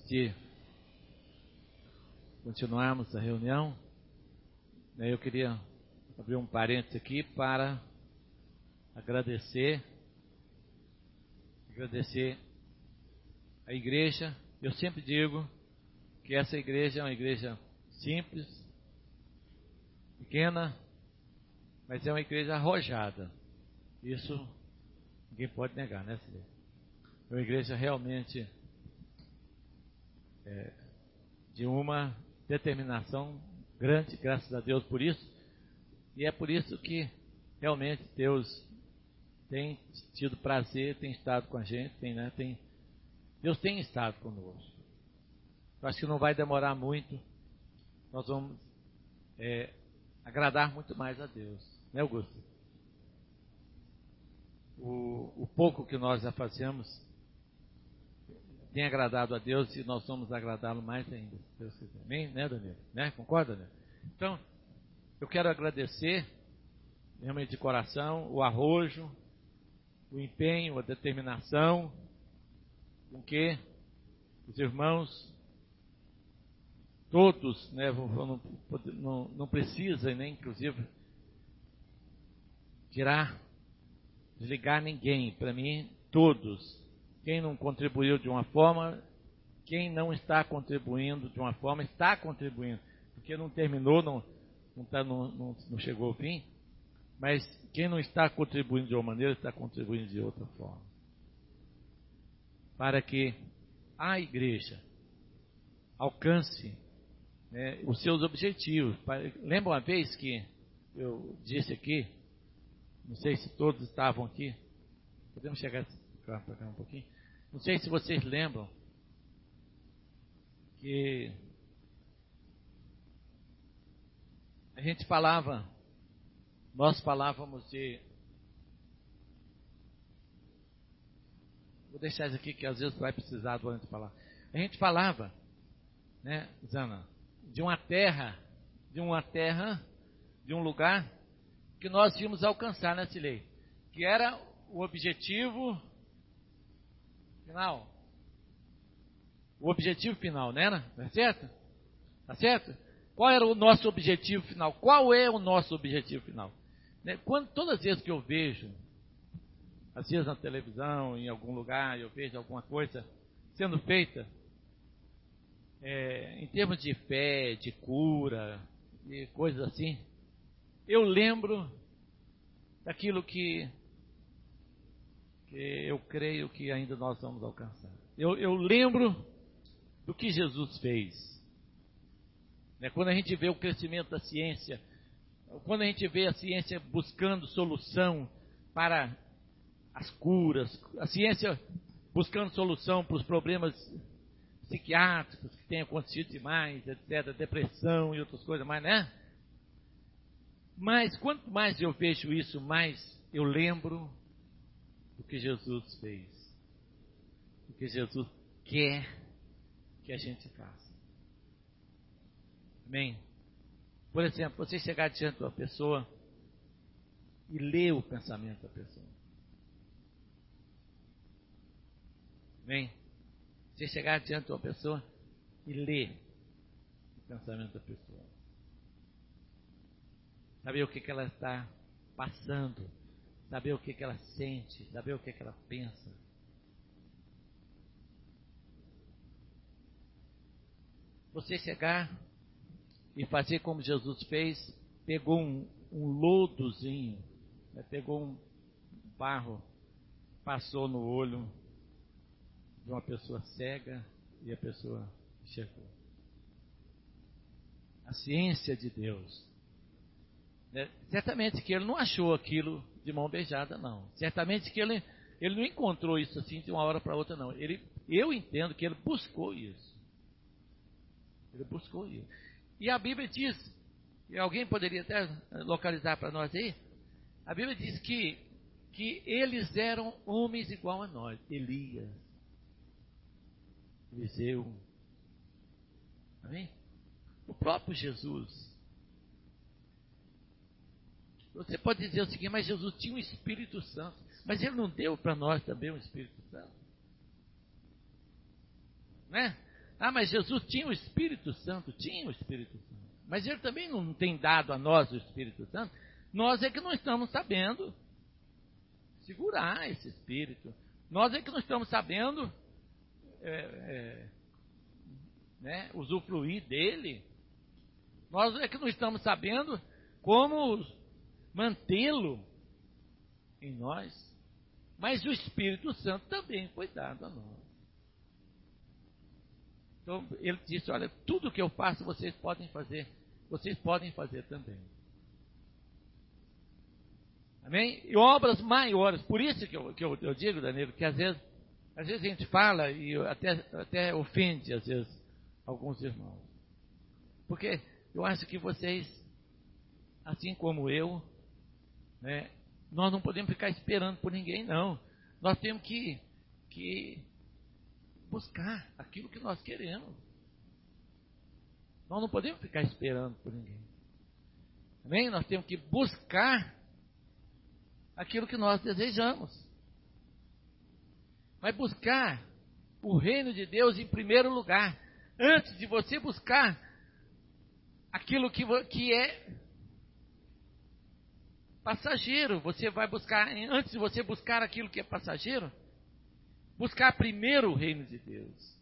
de continuarmos a reunião, eu queria abrir um parênteses aqui para agradecer a igreja. Eu sempre digo que essa igreja é uma igreja simples, pequena, mas é uma igreja arrojada. Isso ninguém pode negar, né, filho? É uma igreja realmente de uma determinação grande, graças a Deus por isso. E é por isso que realmente Deus tem tido prazer, tem estado com a gente, Deus tem estado conosco. Eu acho que não vai demorar muito, nós vamos agradar muito mais a Deus, né, Augusto? O pouco que nós já fazemos tem agradado a Deus e nós vamos agradá-lo mais ainda, se Deus quiser. Amém? Né, Daniel? Né? Concorda, Daniel? Então, eu quero agradecer, realmente de coração, o arrojo, o empenho, a determinação com que os irmãos, todos, né, não precisa nem inclusive desligar ninguém. Para mim, todos. Quem não contribuiu de uma forma, quem não está contribuindo de uma forma, está contribuindo. Porque não terminou, não chegou ao fim. Mas quem não está contribuindo de uma maneira, está contribuindo de outra forma. Para que a igreja alcance, né, os seus objetivos. Lembra uma vez que eu disse aqui, não sei se todos estavam aqui, podemos chegar para cá um pouquinho? Não sei se vocês lembram que nós falávamos de... Vou deixar isso aqui que às vezes vai precisar do antes de falar. A gente falava, né, Zana, de uma terra, de um lugar que nós íamos alcançar, né, Silei? Que era o objetivo final. O objetivo final, né? Tá certo? Tá certo? Qual era o nosso objetivo final? Qual é o nosso objetivo final? Todas as vezes que eu vejo, às vezes na televisão, em algum lugar, eu vejo alguma coisa sendo feita, em termos de fé, de cura, e coisas assim, eu lembro daquilo que eu creio que ainda nós vamos alcançar. Eu lembro do que Jesus fez. Quando a gente vê o crescimento da ciência, quando a gente vê a ciência buscando solução para as curas, a ciência buscando solução para os problemas psiquiátricos que têm acontecido demais, etc., depressão e outras coisas mais, né? Mas quanto mais eu vejo isso, mais eu lembro do que Jesus fez, do que Jesus quer que a gente faça. Amém? Por exemplo, você chegar diante de uma pessoa e ler o pensamento da pessoa. Amém? Você chegar diante de uma pessoa e ler o pensamento da pessoa. Saber o que ela está passando, saber o que ela sente, saber o que ela pensa. Você chegar e fazer como Jesus fez, pegou um lodozinho, pegou um barro, passou no olho de uma pessoa cega e a pessoa enxergou. A ciência de Deus. Certamente que ele não achou aquilo de mão beijada, não. Certamente que ele não encontrou isso assim de uma hora para outra, não. Eu entendo que ele buscou isso. Ele buscou isso. E a Bíblia diz, e alguém poderia até localizar para nós aí, a Bíblia diz que eles eram homens igual a nós. Elias, Eliseu, amém? O próprio Jesus. Você pode dizer o seguinte, mas Jesus tinha um Espírito Santo. Mas ele não deu para nós também um Espírito Santo? Né? Ah, mas Jesus tinha o Espírito Santo. Tinha o Espírito Santo. Mas Ele também não tem dado a nós o Espírito Santo. Nós é que não estamos sabendo segurar esse Espírito. Nós é que não estamos sabendo usufruir dele. Nós é que não estamos sabendo como mantê-lo em nós. Mas o Espírito Santo também foi dado a nós. Então, ele disse, olha, tudo que eu faço vocês podem fazer também. Amém? E obras maiores, por isso que eu digo, Danilo, que às vezes a gente fala e até ofende, às vezes, alguns irmãos. Porque eu acho que vocês, assim como eu, né, nós não podemos ficar esperando por ninguém, não. Nós temos que buscar aquilo que nós queremos. Nós não podemos ficar esperando por ninguém. Amém? Nós temos que buscar aquilo que nós desejamos. Mas buscar o reino de Deus em primeiro lugar. Antes de você buscar aquilo que é passageiro, você vai buscar, antes de você buscar aquilo que é passageiro, buscar primeiro o reino de Deus.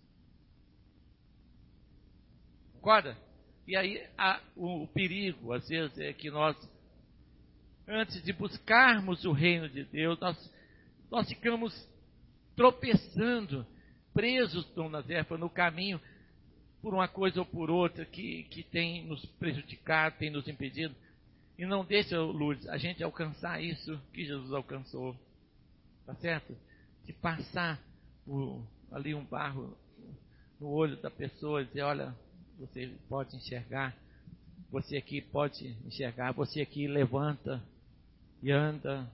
Concorda? E aí o perigo, às vezes, é que nós, antes de buscarmos o reino de Deus, nós ficamos tropeçando, presos, Dom Nazéfalo, no caminho, por uma coisa ou por outra, que tem nos prejudicado, tem nos impedido. E não deixa, Lourdes, a gente alcançar isso que Jesus alcançou. Tá certo? De passar ali um barro no olho da pessoa e dizer, olha, você pode enxergar, você aqui pode enxergar, você aqui levanta e anda.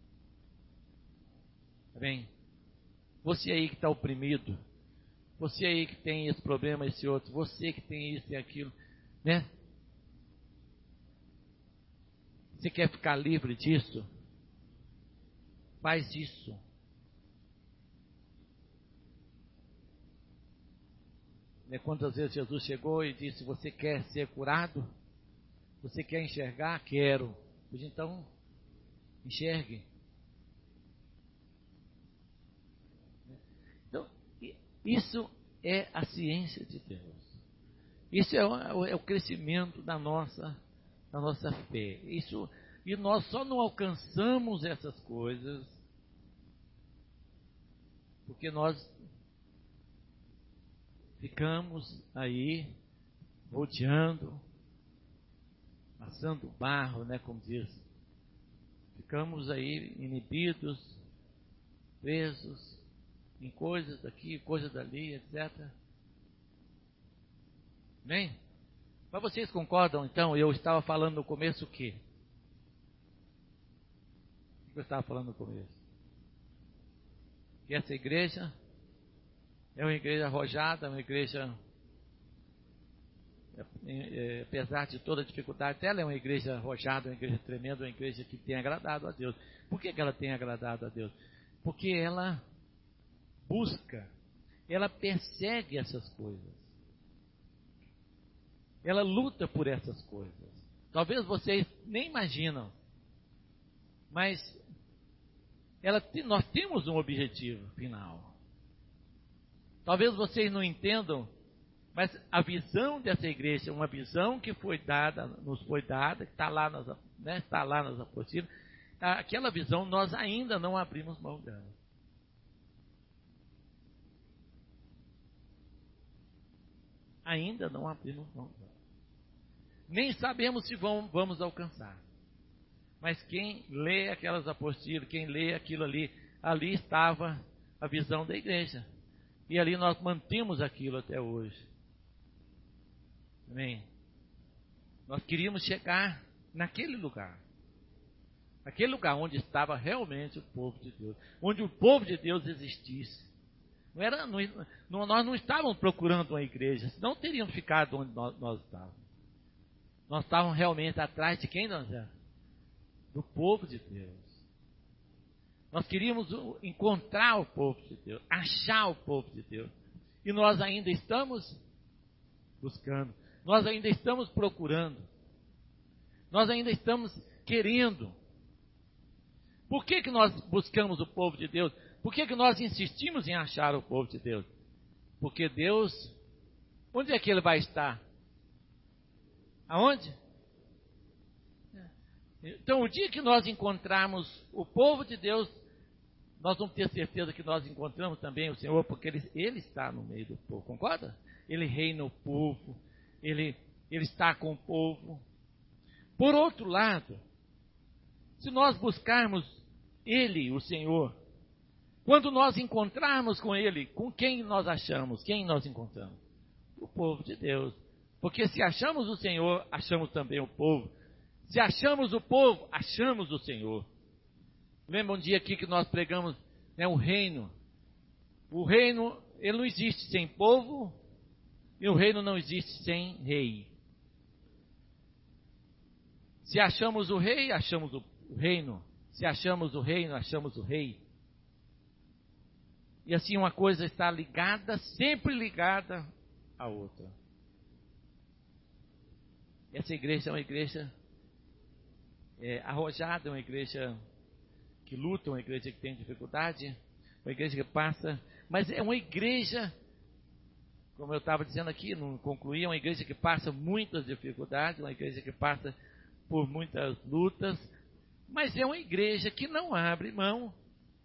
Tá bem? Você aí que está oprimido, você aí que tem esse problema, esse outro, você que tem isso e aquilo, né? Você quer ficar livre disso? Faz isso. Quantas vezes Jesus chegou e disse, você quer ser curado? Você quer enxergar? Quero. Pois então, enxergue. Então, isso é a ciência de Deus. Isso é o crescimento da nossa fé. E nós só não alcançamos essas coisas porque nós ficamos aí rodeando, passando barro, né, como diz. Ficamos aí inibidos, presos em coisas daqui, coisas dali, etc. Bem? Mas vocês concordam, então? Eu estava falando no começo o quê? O que eu estava falando no começo? Que essa igreja é uma igreja arrojada, uma igreja, apesar de toda a dificuldade, ela é uma igreja arrojada, uma igreja tremenda, uma igreja que tem agradado a Deus. Por que ela tem agradado a Deus? Porque ela busca, ela persegue essas coisas. Ela luta por essas coisas. Talvez vocês nem imaginam, mas nós temos um objetivo final. Talvez vocês não entendam, mas a visão dessa igreja é uma visão que foi dada, nos foi dada, que está lá nas apostilas. Aquela visão nós ainda não abrimos mão dela. Ainda não abrimos mão dela. Nem sabemos se vamos alcançar. Mas quem lê aquelas apostilas, quem lê aquilo ali estava a visão da igreja. E ali nós mantemos aquilo até hoje. Amém? Nós queríamos chegar naquele lugar. Aquele lugar onde estava realmente o povo de Deus. Onde o povo de Deus existisse. Nós não estávamos procurando uma igreja, senão teríamos ficado onde nós estávamos. Nós estávamos realmente atrás de quem nós éramos? Do povo de Deus. Nós queríamos encontrar o povo de Deus, achar o povo de Deus. E nós ainda estamos buscando. Nós ainda estamos procurando. Nós ainda estamos querendo. Por que nós buscamos o povo de Deus? Por que nós insistimos em achar o povo de Deus? Porque Deus, onde é que Ele vai estar? Aonde? Então, o dia que nós encontrarmos o povo de Deus, nós vamos ter certeza que nós encontramos também o Senhor, porque Ele está no meio do povo, concorda? Ele reina o povo, Ele está com o povo. Por outro lado, se nós buscarmos Ele, o Senhor, quando nós encontrarmos com Ele, com quem nós achamos? Quem nós encontramos? O povo de Deus. Porque se achamos o Senhor, achamos também o povo. Se achamos o povo, achamos o Senhor. Lembra um dia aqui que nós pregamos, né, o reino. O reino, ele não existe sem povo, e o reino não existe sem rei. Se achamos o rei, achamos o reino. Se achamos o reino, achamos o rei. E assim uma coisa está ligada, sempre ligada à outra. Essa igreja é uma igreja arrojada, uma igreja que luta, uma igreja que tem dificuldade, uma igreja que passa, mas é uma igreja, como eu estava dizendo aqui, não concluí, é uma igreja que passa muitas dificuldades, uma igreja que passa por muitas lutas, mas é uma igreja que não abre mão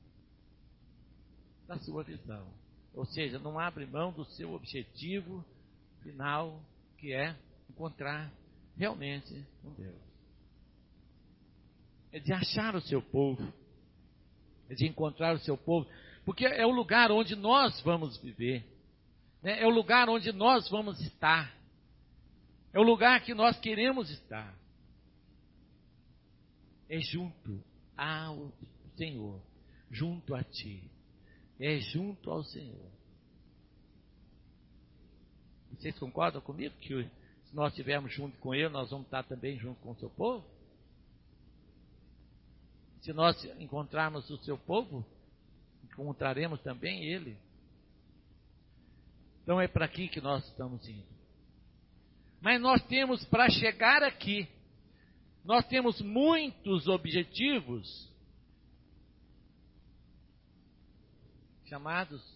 da sua visão, ou seja, não abre mão do seu objetivo final, que é encontrar realmente com Deus. É de achar o seu povo, é de encontrar o seu povo, porque é o lugar onde nós vamos viver, né? É o lugar onde nós vamos estar, é o lugar que nós queremos estar, é junto ao Senhor, junto a Ti, é junto ao Senhor. Vocês concordam comigo que se nós estivermos junto com Ele, nós vamos estar também junto com o seu povo? Se nós encontrarmos o seu povo, encontraremos também Ele. Então é para aqui que nós estamos indo. Mas nós temos, para chegar aqui, nós temos muitos objetivos chamados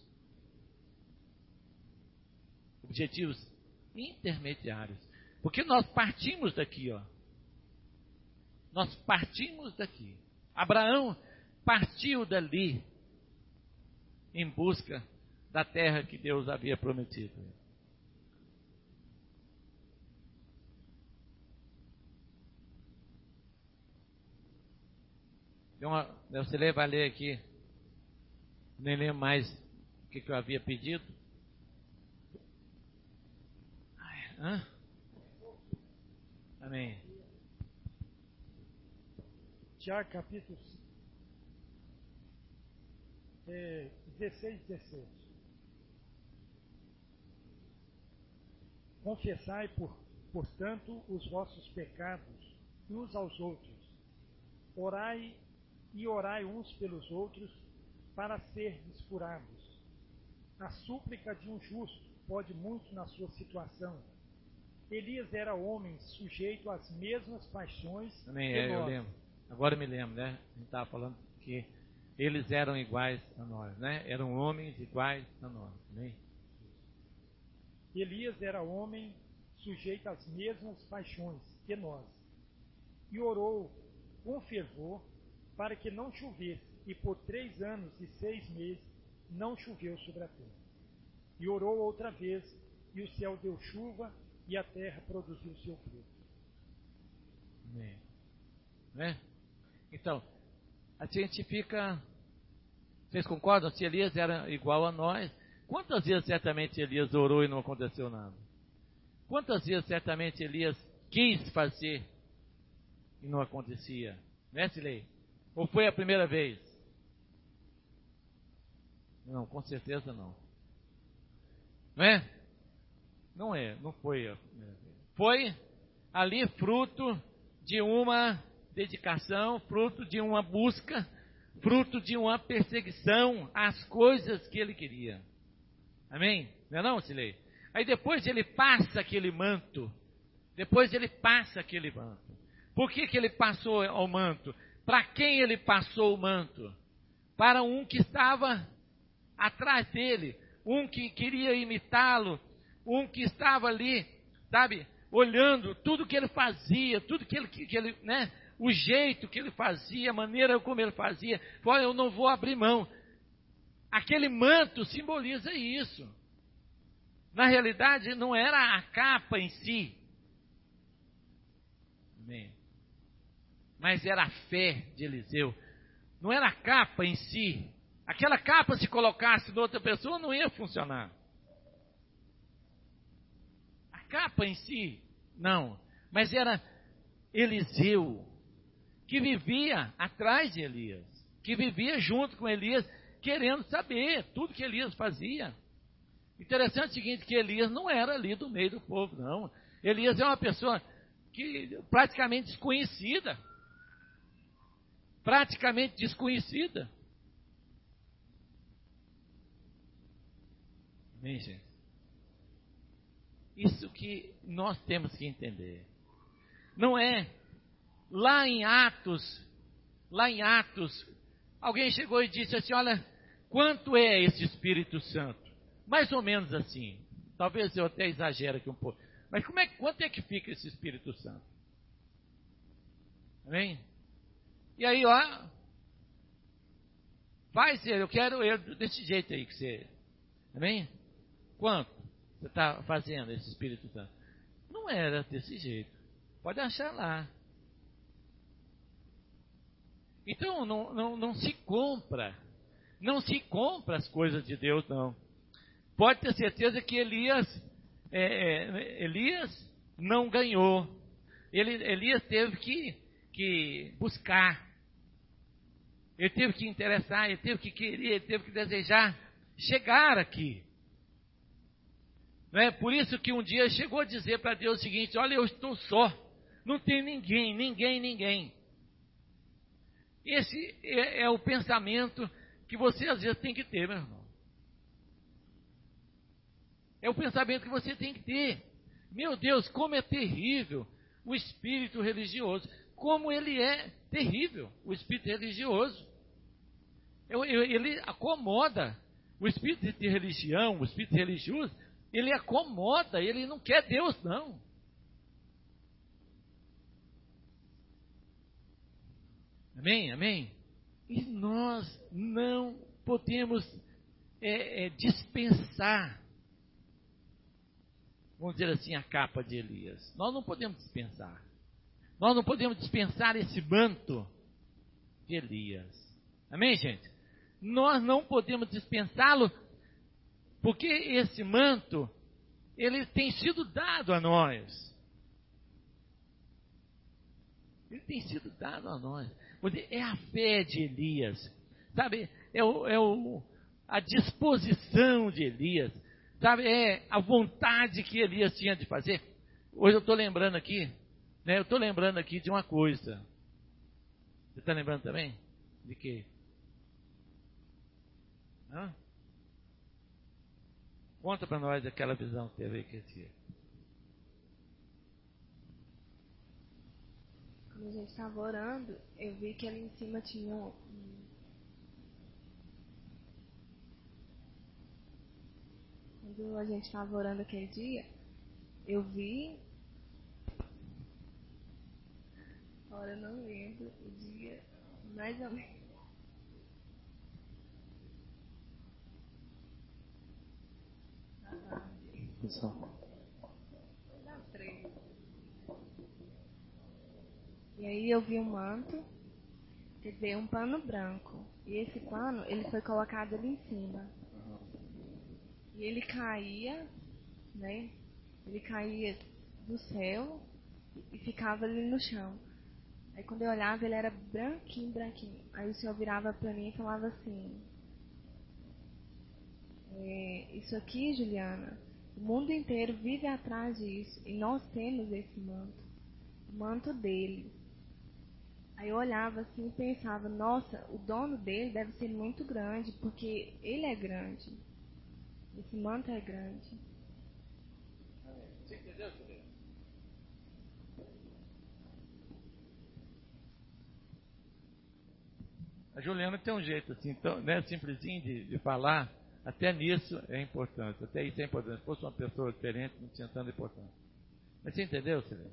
objetivos intermediários. Porque nós partimos daqui, ó. Nós partimos daqui. Abraão partiu dali em busca da terra que Deus havia prometido. Você vai ler aqui, nem lembro mais o que eu havia pedido. Amém. Tiago, capítulo 16, 17. Confessai, portanto, os vossos pecados uns aos outros. Orai uns pelos outros, para serdes curados. A súplica de um justo pode muito na sua situação. Elias era homem sujeito às mesmas paixões Amém, que nós. eu lembro. Agora eu me lembro, né? A gente estava falando que eles eram iguais a nós, né? Eram homens iguais a nós, amém? Elias era homem sujeito às mesmas paixões que nós. E orou com fervor para que não chovesse, e por 3 anos e 6 meses não choveu sobre a terra. E orou outra vez, e o céu deu chuva, e a terra produziu seu fruto. Amém. Né? Então, a gente fica... Vocês concordam? Se Elias era igual a nós, quantas vezes certamente Elias orou e não aconteceu nada? Quantas vezes certamente Elias quis fazer e não acontecia? Né, Silei? Ou foi a primeira vez? Não, com certeza não. Não é? Não é, não foi a primeira vez. Foi ali fruto de uma dedicação, fruto de uma busca, fruto de uma perseguição às coisas que ele queria. Amém? Não é não, Silei? Aí depois ele passa aquele manto. Depois ele passa aquele manto. Por que ele passou o manto? Para quem ele passou o manto? Para um que estava atrás dele. Um que queria imitá-lo. Um que estava ali, sabe, olhando tudo que ele fazia, tudo que ele, né, o jeito que ele fazia, a maneira como ele fazia. Olha, eu não vou abrir mão. Aquele manto simboliza isso. Na realidade, não era a capa em si. Amém. Mas era a fé de Eliseu. Não era a capa em si. Aquela capa, se colocasse em outra pessoa, não ia funcionar. A capa em si, não. Mas era Eliseu, que vivia atrás de Elias. Que vivia junto com Elias, querendo saber tudo que Elias fazia. Interessante o seguinte, que Elias não era ali do meio do povo, não. Elias é uma pessoa que praticamente desconhecida. Praticamente desconhecida. Amém, gente? Isso que nós temos que entender. Não é lá em Atos, alguém chegou e disse assim, olha, quanto é esse Espírito Santo? Mais ou menos assim. Talvez eu até exagere aqui um pouco. Mas quanto é que fica esse Espírito Santo? Amém? E aí, ó, vai ser, eu quero ele desse jeito aí que você. Amém? Quanto você está fazendo esse Espírito Santo? Não era desse jeito. Pode achar lá. Então, não se compra. Não se compra as coisas de Deus, não. Pode ter certeza que Elias não ganhou. Elias teve que buscar. Ele teve que interessar, ele teve que querer, ele teve que desejar chegar aqui. Não é? Por isso que um dia chegou a dizer para Deus o seguinte, olha, eu estou só. Não tem ninguém. Esse é o pensamento que você às vezes tem que ter, meu irmão. É o pensamento que você tem que ter. Meu Deus, como é terrível o espírito religioso. Como ele é terrível, o espírito religioso. Ele acomoda. O espírito de religião, o espírito religioso, ele acomoda, ele não quer Deus, não. Amém? E nós não podemos dispensar, vamos dizer assim, a capa de Elias. Nós não podemos dispensar. Nós não podemos dispensar esse manto de Elias. Amém, gente? Nós não podemos dispensá-lo, porque esse manto, ele tem sido dado a nós. Ele tem sido dado a nós. É a fé de Elias. Sabe? A disposição de Elias. Sabe? É a vontade que Elias tinha de fazer. Hoje eu estou lembrando aqui, né? Eu estou lembrando aqui de uma coisa. Você está lembrando também? De quê? Hã? Conta para nós aquela visão que teve aqui esse dia. Quando a gente estava orando, eu vi que ali em cima tinha Quando a gente estava orando aquele dia, eu vi. Agora eu não lembro o dia, mais ou menos. E aí eu vi um manto, quer dizer, um pano branco. E esse pano, ele foi colocado ali em cima. E ele caía, né? Ele caía do céu e ficava ali no chão. Aí quando eu olhava, ele era branquinho. Aí o Senhor virava para mim e falava assim: isso aqui, Juliana, o mundo inteiro vive atrás disso. E nós temos esse manto, o manto dele. Aí eu olhava assim e pensava: nossa, o dono dele deve ser muito grande, porque ele é grande. Esse manto é grande. Você entendeu, Juliana? A Juliana tem um jeito assim, tão, né, simplesinho de falar, até nisso é importante, até isso é importante. Se fosse uma pessoa diferente, não tinha tanta importância. Mas você entendeu, Silvia?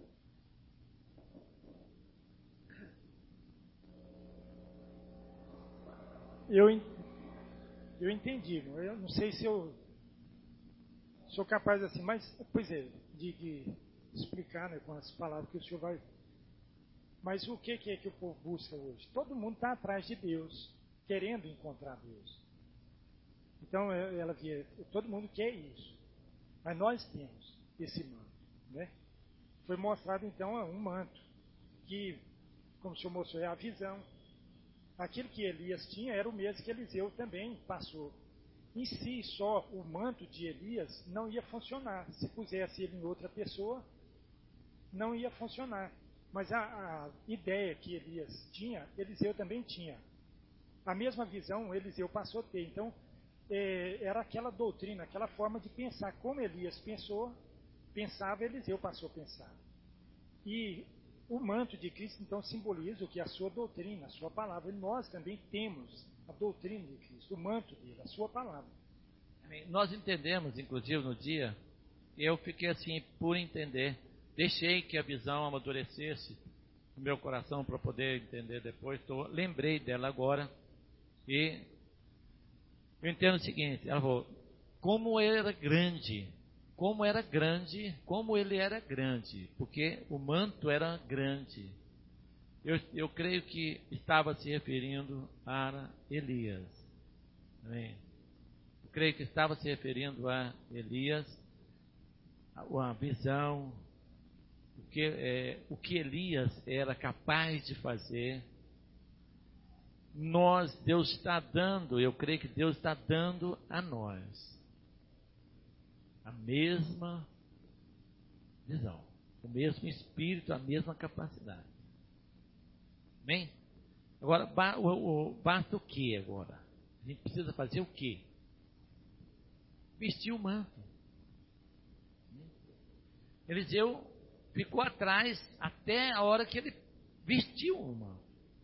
Eu entendi. Eu não sei se eu sou capaz assim, mas, pois é, de explicar, né, com as palavras que o senhor vai. Mas o que é que o povo busca hoje? Todo mundo está atrás de Deus, querendo encontrar Deus. Então, ela via, todo mundo quer isso. Mas nós temos esse manto, né? Foi mostrado, então, um manto, que, como o senhor mostrou, é a visão. Aquilo que Elias tinha era o mesmo que Eliseu também passou. Em si, só o manto de Elias não ia funcionar. Se pusesse ele em outra pessoa, não ia funcionar. Mas a ideia que Elias tinha, Eliseu também tinha. A mesma visão Eliseu passou a ter. Então, era aquela doutrina, aquela forma de pensar. Como Elias pensava, Eliseu passou a pensar. E o manto de Cristo, então, simboliza o que? A sua doutrina, a sua palavra. E nós também temos a doutrina de Cristo, o manto dele, a sua palavra. Nós entendemos, inclusive, no dia, eu fiquei assim, por entender. Deixei que a visão amadurecesse no meu coração para poder entender depois. Lembrei dela agora. E eu entendo o seguinte, ela falou, como ele era grande, como ele era grande, porque o manto era grande. Eu creio que estava se referindo a Elias. Amém? Eu creio que estava se referindo a Elias, a visão, o que Elias era capaz de fazer. Deus está dando, eu creio que Deus está dando a nós a mesma visão, o mesmo espírito, a mesma capacidade. Amém? Agora, basta o que agora? A gente precisa fazer o que? Vestir o manto. Eliseu ficou atrás até a hora que ele vestiu o manto.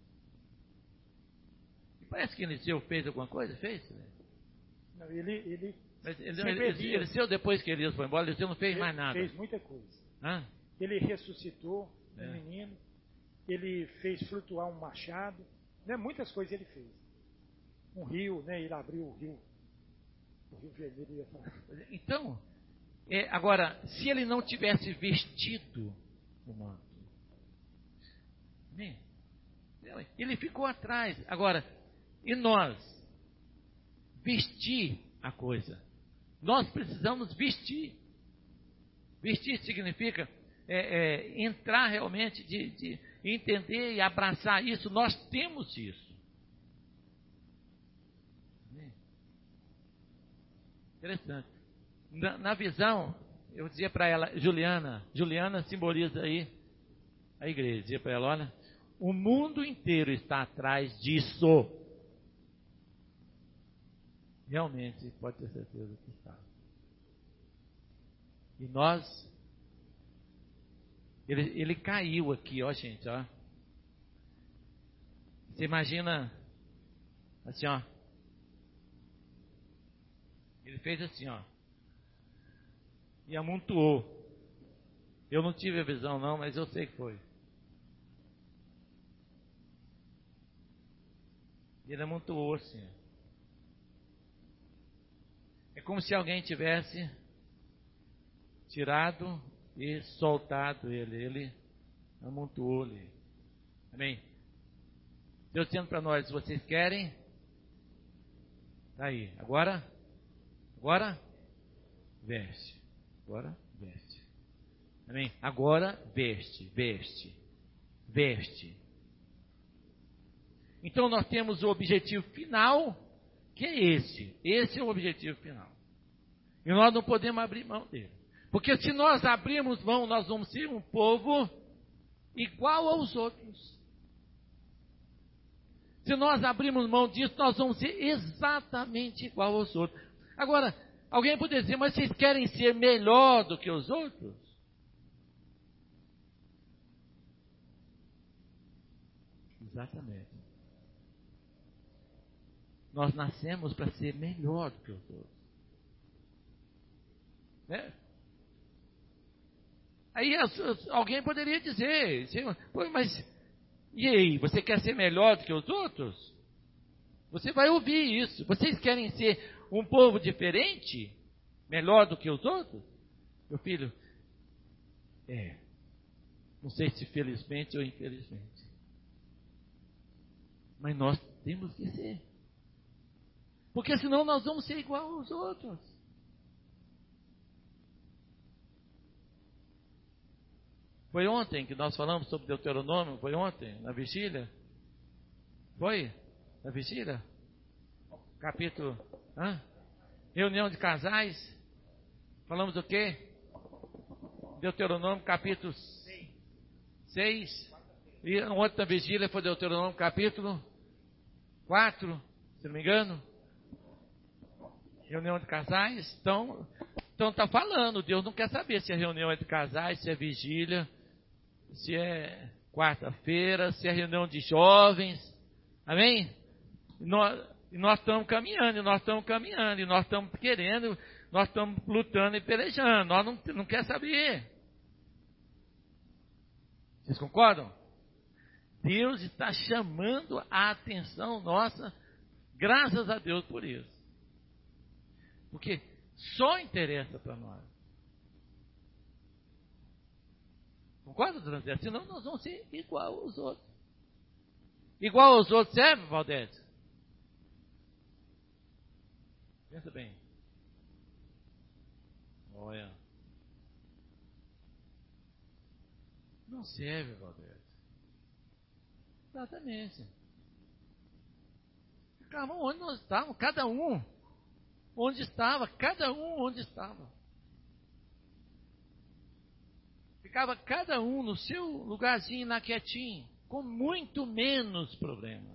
E parece que Eliseu fez alguma coisa, fez? Não, ele Eliseu, depois que Elias foi embora, Eliseu não fez mais nada. Fez muita coisa. Hã? Ele ressuscitou um menino, ele fez flutuar um machado, né? Muitas coisas ele fez. Um rio, né? Ele abriu o rio Vermelho, ia falar. Então, agora, se ele não tivesse vestido o manto, né? Ele ficou atrás. Agora, e nós? Vestir a coisa. Nós precisamos vestir. Vestir significa entrar realmente, de entender e abraçar isso. Nós temos isso. Interessante. Na visão, eu dizia para ela, Juliana simboliza aí a igreja. Dizia para ela, olha, o mundo inteiro está atrás disso. Realmente, pode ter certeza que está. E nós, ele caiu aqui, ó gente, ó. Você imagina, assim, ó. Ele fez assim, ó. E amontoou. Eu não tive a visão não, mas eu sei que foi. E ele amontoou assim. É como se alguém tivesse tirado e soltado ele. Ele amontoou ele. Amém? Deus dizendo para nós, vocês querem? Tá aí. Agora, veste. Agora, veste. Amém? Agora, veste. Então, nós temos o objetivo final, que é esse. Esse é o objetivo final. E nós não podemos abrir mão dele. Porque se nós abrirmos mão, nós vamos ser um povo igual aos outros. Se nós abrirmos mão disso, nós vamos ser exatamente igual aos outros. Agora, Alguém poderia dizer, mas vocês querem ser melhor do que os outros? Exatamente. Nós nascemos para ser melhor do que os outros. Né? Aí alguém poderia dizer, mas e aí, você quer ser melhor do que os outros? Você vai ouvir isso. Vocês querem ser um povo diferente? Melhor do que os outros? Meu filho, não sei se felizmente ou infelizmente. Mas nós temos que ser. Porque senão nós vamos ser igual aos outros. Foi ontem que nós falamos sobre Deuteronômio? Foi ontem, na vigília? Foi? Na vigília? Capítulo... Reunião de casais. Falamos o quê? Deuteronômio capítulo 6. E ontem na vigília foi Deuteronômio capítulo 4, se não me engano. Reunião de casais. Então está falando, Deus não quer saber se é reunião entre casais, se é vigília, se é quarta-feira, se é reunião de jovens. Amém? E nós estamos caminhando, e nós estamos querendo, nós estamos lutando e pelejando, nós não quer saber. Vocês concordam? Deus está chamando a atenção nossa, graças a Deus por isso. Porque só interessa para nós. Concorda, Dona? Senão nós vamos ser igual aos outros. Igual aos outros serve, Valdete? Pensa bem. Olha. Não serve, Valdete. Exatamente. Ficavam onde nós estávamos, cada um onde estava. Ficava cada um no seu lugarzinho, na quietinho, com muito menos problema.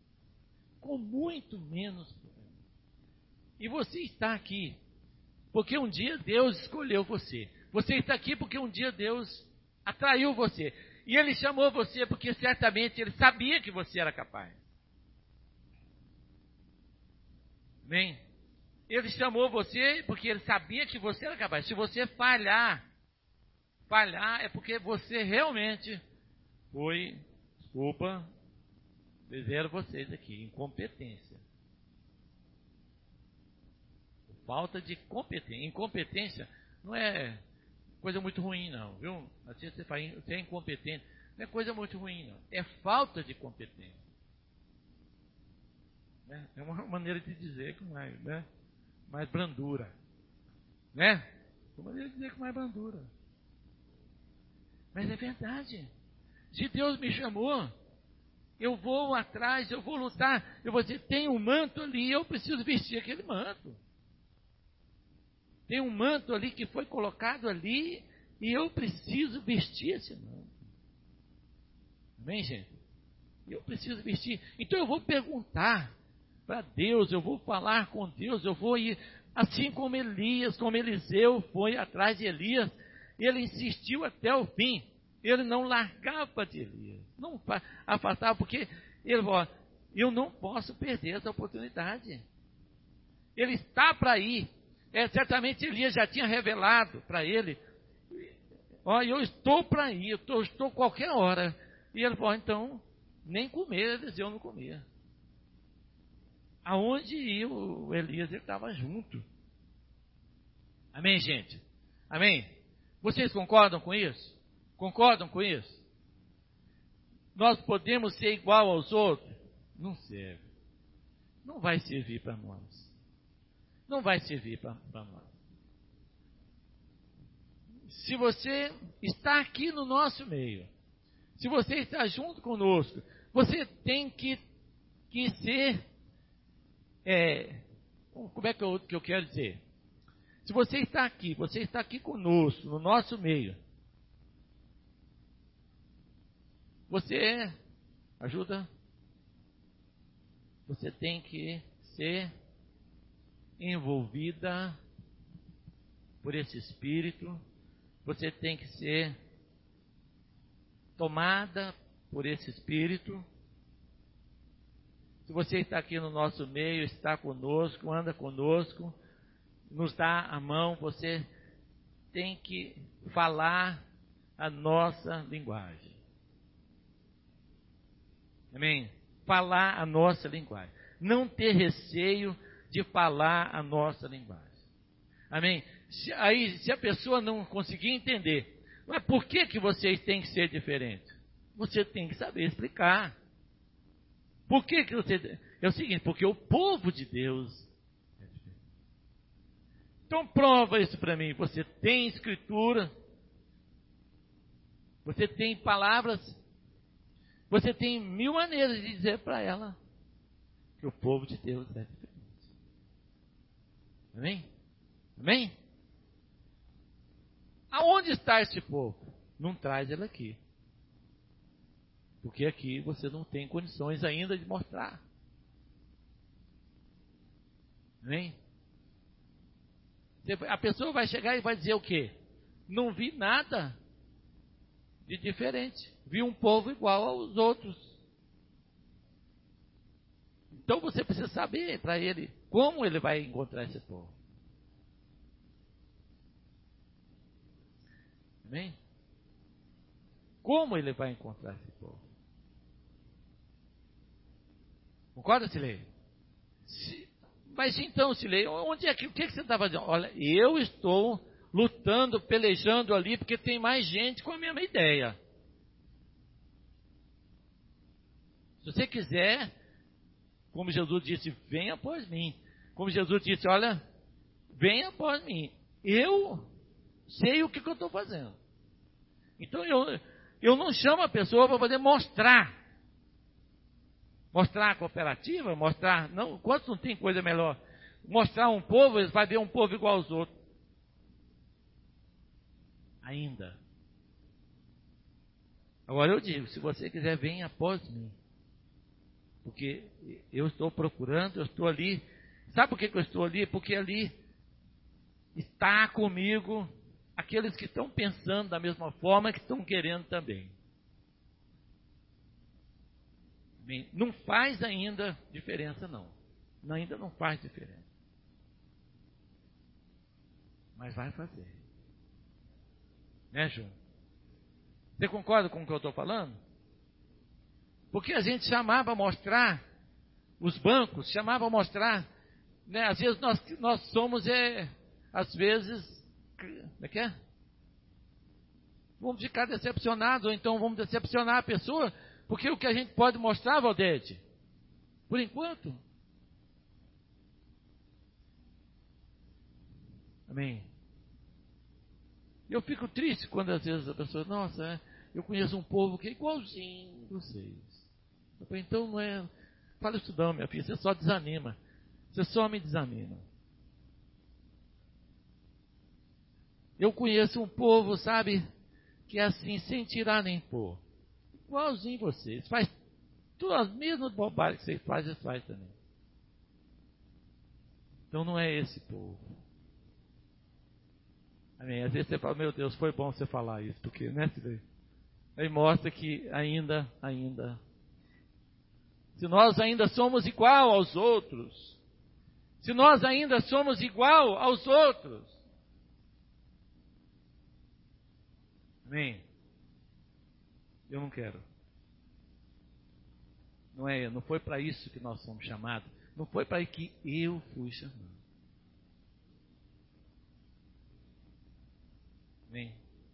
E você está aqui porque um dia Deus escolheu você. Você está aqui porque um dia Deus atraiu você. E Ele chamou você porque certamente Ele sabia que você era capaz. Amém? Ele chamou você porque Ele sabia que você era capaz. Se você falhar é porque você realmente foi, desculpa, dizer vocês aqui, incompetência. Falta de competência. Incompetência não é coisa muito ruim, não, viu? Assim você é incompetente. Não é coisa muito ruim, não. É falta de competência. Né? É uma maneira de dizer com mais brandura. Né? É uma maneira de dizer com mais brandura. Mas é verdade. Se Deus me chamou, eu vou atrás, eu vou lutar. Eu vou dizer, tem um manto ali, eu preciso vestir aquele manto. Tem um manto ali que foi colocado ali e eu preciso vestir esse manto. Amém, gente? Eu preciso vestir. Então eu vou perguntar para Deus, eu vou falar com Deus, eu vou ir assim como Elias, como Eliseu foi atrás de Elias. Ele insistiu até o fim. Ele não largava de Elias. Não afastava, porque ele falou, eu não posso perder essa oportunidade. Ele está para ir. Certamente Elias já tinha revelado para ele, eu estou para ir, eu estou qualquer hora. E ele falou, então, nem comer, Eliseu não comia. Aonde ia o Elias, ele estava junto. Amém, gente? Amém? Vocês concordam com isso? Concordam com isso? Nós podemos ser igual aos outros? Não serve. Não vai servir para nós. Não vai servir para nós. Se você está aqui no nosso meio, se você está junto conosco, você tem que ser, como é que eu quero dizer? Se você está aqui conosco, no nosso meio, você ajuda, você tem que ser envolvida por esse Espírito, você tem que ser tomada por esse Espírito. Se você está aqui no nosso meio, está conosco, anda conosco, nos dá a mão, você tem que falar a nossa linguagem. Amém? Falar a nossa linguagem. Não ter receio de falar a nossa linguagem. Amém? Se a pessoa não conseguir entender, mas por que vocês têm que ser diferentes? Você tem que saber explicar. Por que você... É o seguinte, porque o povo de Deus é diferente. Então prova isso para mim. Você tem escritura, você tem palavras, você tem 1000 maneiras de dizer para ela que o povo de Deus é diferente. Amém? Amém? Aonde está esse povo? Não traz ele aqui. Porque aqui você não tem condições ainda de mostrar. Amém? A pessoa vai chegar e vai dizer o quê? Não vi nada de diferente. Vi um povo igual aos outros. Então você precisa saber para ele como ele vai encontrar esse povo. Amém? Como ele vai encontrar esse povo? Concorda, Silei? Mas então, Silei, onde é que, o que você está fazendo? Olha, eu estou lutando, pelejando ali, porque tem mais gente com a mesma ideia. Se você quiser, como Jesus disse, venha após mim. Como Jesus disse, olha, venha após mim. Eu sei o que eu estou fazendo. Então eu não chamo a pessoa para poder mostrar. Mostrar a cooperativa, mostrar... Não, quantos não tem coisa melhor? Mostrar um povo, eles vão ver um povo igual aos outros. Ainda. Agora eu digo, se você quiser, venha após mim. Porque eu estou procurando, eu estou ali. Sabe por que eu estou ali? Porque ali está comigo aqueles que estão pensando da mesma forma, que estão querendo também. Não faz ainda diferença, não. Ainda não faz diferença. Mas vai fazer. Né, João? Você concorda com o que eu estou falando? Porque a gente chamava a mostrar, os bancos chamavam a mostrar, né? Às vezes nós somos, às vezes, como é que é? Vamos ficar decepcionados, ou então vamos decepcionar a pessoa, porque o que a gente pode mostrar, Valdete, por enquanto. Amém. Eu fico triste quando às vezes a pessoa, nossa, eu conheço um povo que é igualzinho a vocês. Eu falei, então não é, fala isso não, minha filha, você só desanima. Você só me desanima. Eu conheço um povo, sabe, que é assim, sem tirar nem pôr. Igualzinho vocês. Faz todas as mesmas bobagens que vocês fazem, eles fazem também. Então não é esse povo. Amém. Às vezes você fala, meu Deus, foi bom você falar isso, porque, né, aí mostra que ainda, se nós ainda somos igual aos outros, se nós ainda somos igual aos outros, amém? Eu não quero. Não foi para isso que nós somos chamados. Não foi para isso que eu fui chamado. Amém?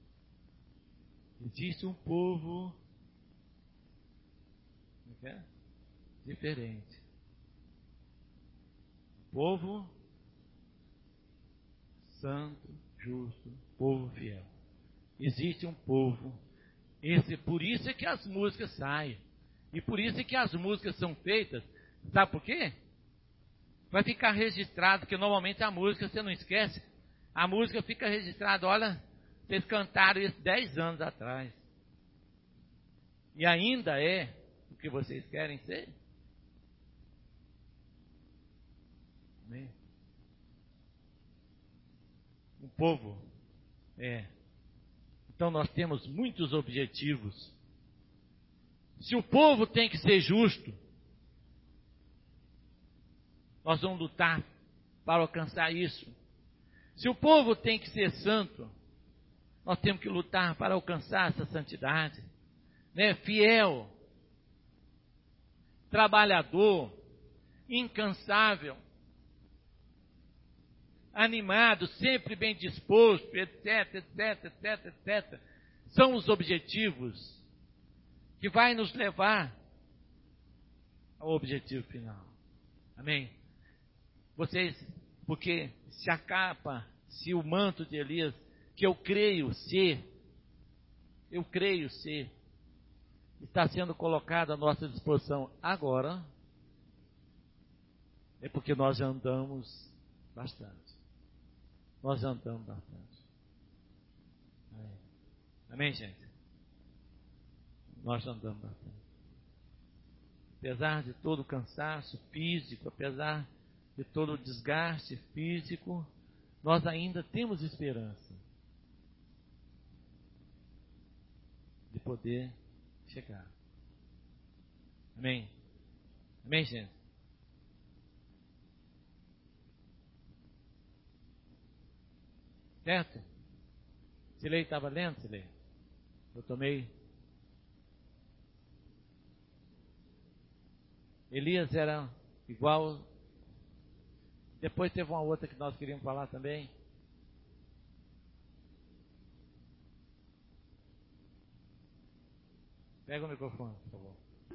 Existe um povo diferente. Povo santo, justo, povo fiel. Existe um povo. Por isso é que as músicas saem. E por isso é que as músicas são feitas. Sabe por quê? Vai ficar registrado, porque normalmente a música, você não esquece, a música fica registrada, olha, vocês cantaram isso 10 anos atrás. E ainda é o que vocês querem ser? Amém? um povo. Então nós temos muitos objetivos. Se o povo tem que ser justo, nós vamos lutar para alcançar isso. Se o povo tem que ser santo, nós temos que lutar para alcançar essa santidade. Fiel, trabalhador, incansável, animado, sempre bem disposto, etc, etc, etc, etc. São os objetivos que vai nos levar ao objetivo final. Amém? Vocês, porque se a capa, se o manto de Elias, que eu creio ser, está sendo colocado à nossa disposição agora, é porque nós já andamos bastante. Nós já andamos bastante. Amém, amém, gente? Nós já andamos bastante. Apesar de todo o cansaço físico, apesar de todo o desgaste físico, nós ainda temos esperança de poder chegar. Amém? Amém, gente? Certo? Silei estava lendo, Silei? Eu tomei. Elias era igual. Depois teve uma outra que nós queríamos falar também. Pega o microfone, por favor.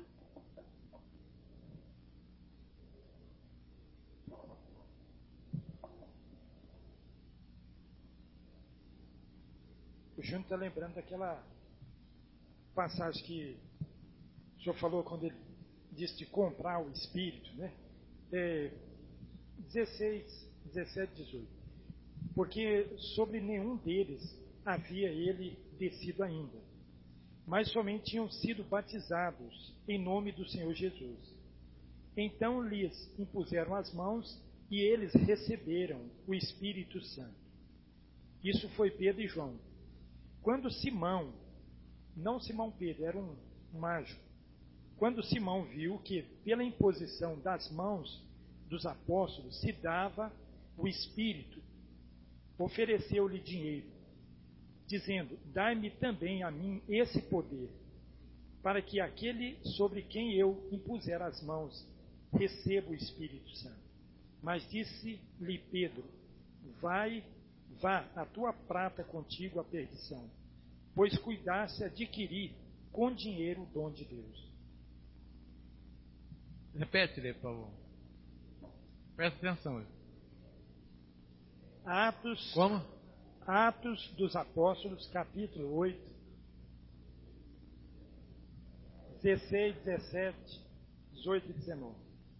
O Júnior está lembrando daquela passagem que o senhor falou quando ele disse de comprar o Espírito, né? 16, 17, 18. Porque sobre nenhum deles havia ele descido ainda, mas somente tinham sido batizados em nome do Senhor Jesus. Então lhes impuseram as mãos e eles receberam o Espírito Santo. Isso foi Pedro e João. Quando Simão, não Simão Pedro, era um mágico, quando Simão viu que pela imposição das mãos dos apóstolos se dava o Espírito, ofereceu-lhe dinheiro, dizendo: dai-me também a mim esse poder, para que aquele sobre quem eu impuser as mãos receba o Espírito Santo. Mas disse-lhe Pedro: vá, a tua prata contigo à perdição, pois cuidaste adquirir com dinheiro o dom de Deus. Repete-lhe, por favor. Presta atenção. Como? Atos dos Apóstolos, capítulo 8, 16, 17, 18 e 19.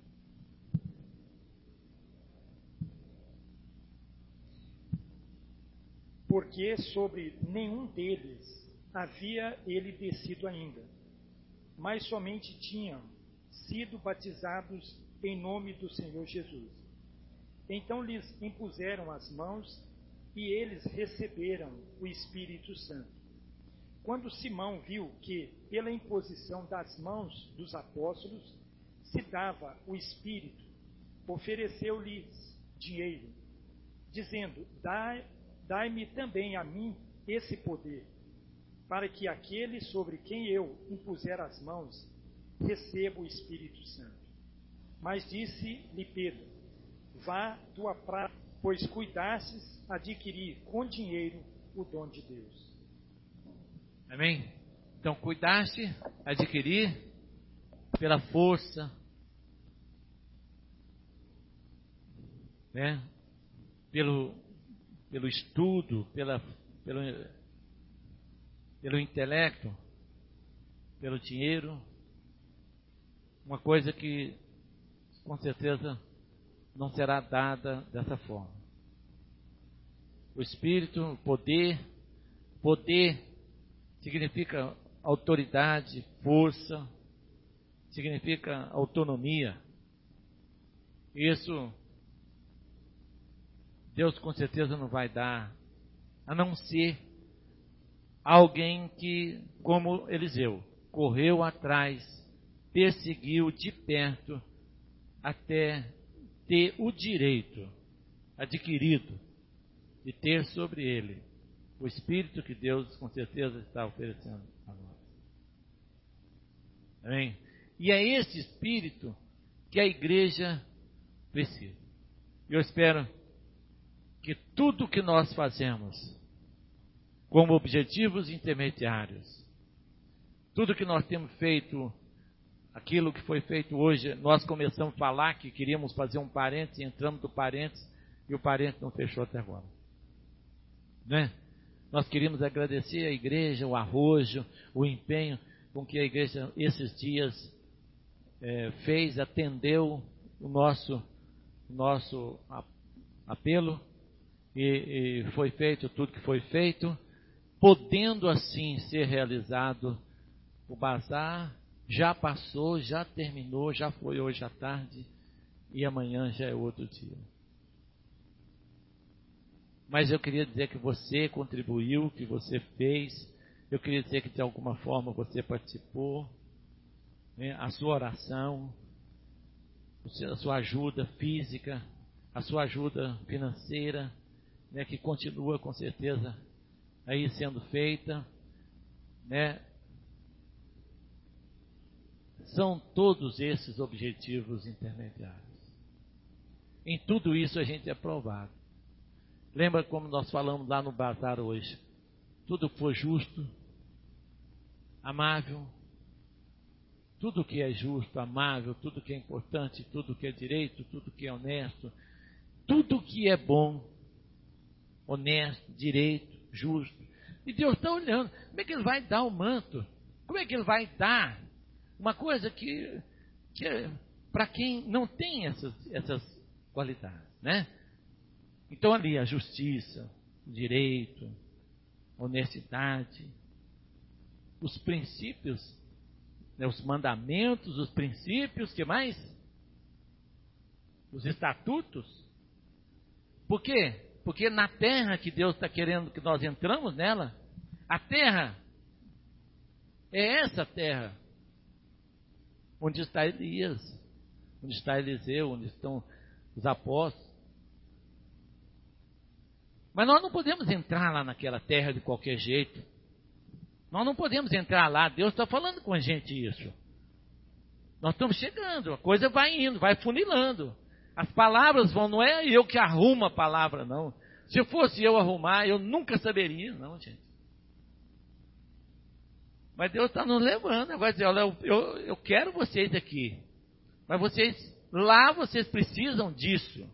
Porque sobre nenhum deles havia ele descido ainda, mas somente tinham sido batizados em nome do Senhor Jesus. Então lhes impuseram as mãos e eles receberam o Espírito Santo. Quando Simão viu que, pela imposição das mãos dos apóstolos, se dava o Espírito, ofereceu-lhes dinheiro, dizendo: dai-me também a mim esse poder, para que aquele sobre quem eu impuser as mãos receba o Espírito Santo. Mas disse-lhe Pedro: vá, tua prata, pois cuidastes adquirir com dinheiro o dom de Deus. Amém? Então, cuidaste adquirir pela força, né? Pelo estudo, pelo intelecto, pelo dinheiro, uma coisa que com certeza não será dada dessa forma. O Espírito, o poder significa autoridade, força, significa autonomia. Isso Deus com certeza não vai dar, a não ser alguém que, como Eliseu, correu atrás, perseguiu de perto, até ter o direito adquirido de ter sobre ele o Espírito que Deus com certeza está oferecendo a nós. Amém? E é esse Espírito que a igreja precisa. Eu espero que tudo que nós fazemos como objetivos intermediários, tudo que nós temos feito, aquilo que foi feito hoje, nós começamos a falar que queríamos fazer um parênteses, entramos do parênteses e o parênteses não fechou até agora. Né? Nós queríamos agradecer a igreja, o arrojo, o empenho com que a igreja esses dias fez, atendeu o nosso apelo e foi feito tudo que foi feito, podendo assim ser realizado o bazar. Já passou, já terminou, já foi hoje à tarde e amanhã já é outro dia. Mas eu queria dizer que você contribuiu, que você fez, eu queria dizer que de alguma forma você participou, né? A sua oração, a sua ajuda física, a sua ajuda financeira, né? Que continua com certeza aí sendo feita, né? São todos esses objetivos intermediários. Em tudo isso a gente é provado. Lembra como nós falamos lá no bazar hoje? Tudo que for justo, amável, tudo que é justo, amável, tudo que é importante, tudo que é direito, tudo que é honesto, tudo que é bom, honesto, direito, justo. E Deus está olhando. Como é que Ele vai dar o manto? Como é que Ele vai dar uma coisa que é para quem não tem essas qualidades, né? Então ali a justiça, o direito, a honestidade, os princípios, né, os mandamentos, os princípios, que mais? Os estatutos. Por quê? Porque na terra que Deus está querendo que nós entramos nela, a terra é essa terra onde está Elias, onde está Eliseu, onde estão os apóstolos. Mas nós não podemos entrar lá naquela terra de qualquer jeito. Nós não podemos entrar lá. Deus está falando com a gente isso. Nós estamos chegando, a coisa vai indo, vai funilando. As palavras vão, não é eu que arrumo a palavra, não. Se fosse eu arrumar, eu nunca saberia, não, gente. Mas Deus está nos levando, vai dizer, olha, eu quero vocês aqui. Mas vocês precisam disso.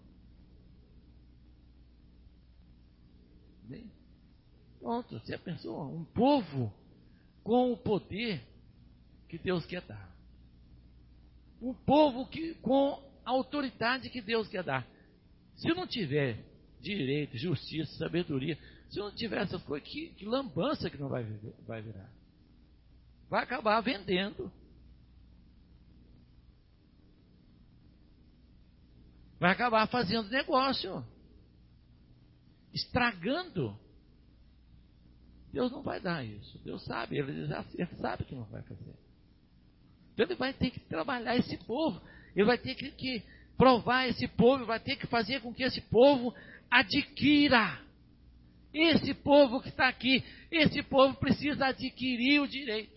Pronto, você pensou? Um povo com o poder que Deus quer dar. Um povo com a autoridade que Deus quer dar. Se não tiver direito, justiça, sabedoria, se não tiver essas coisas, que lambança que não vai virar. Vai acabar vendendo. Vai acabar fazendo negócio. Estragando. Deus não vai dar isso. Deus sabe, ele sabe que não vai fazer. Então ele vai ter que trabalhar esse povo. Ele vai ter que provar esse povo. Vai ter que fazer com que esse povo adquira. Esse povo que está aqui, esse povo precisa adquirir o direito.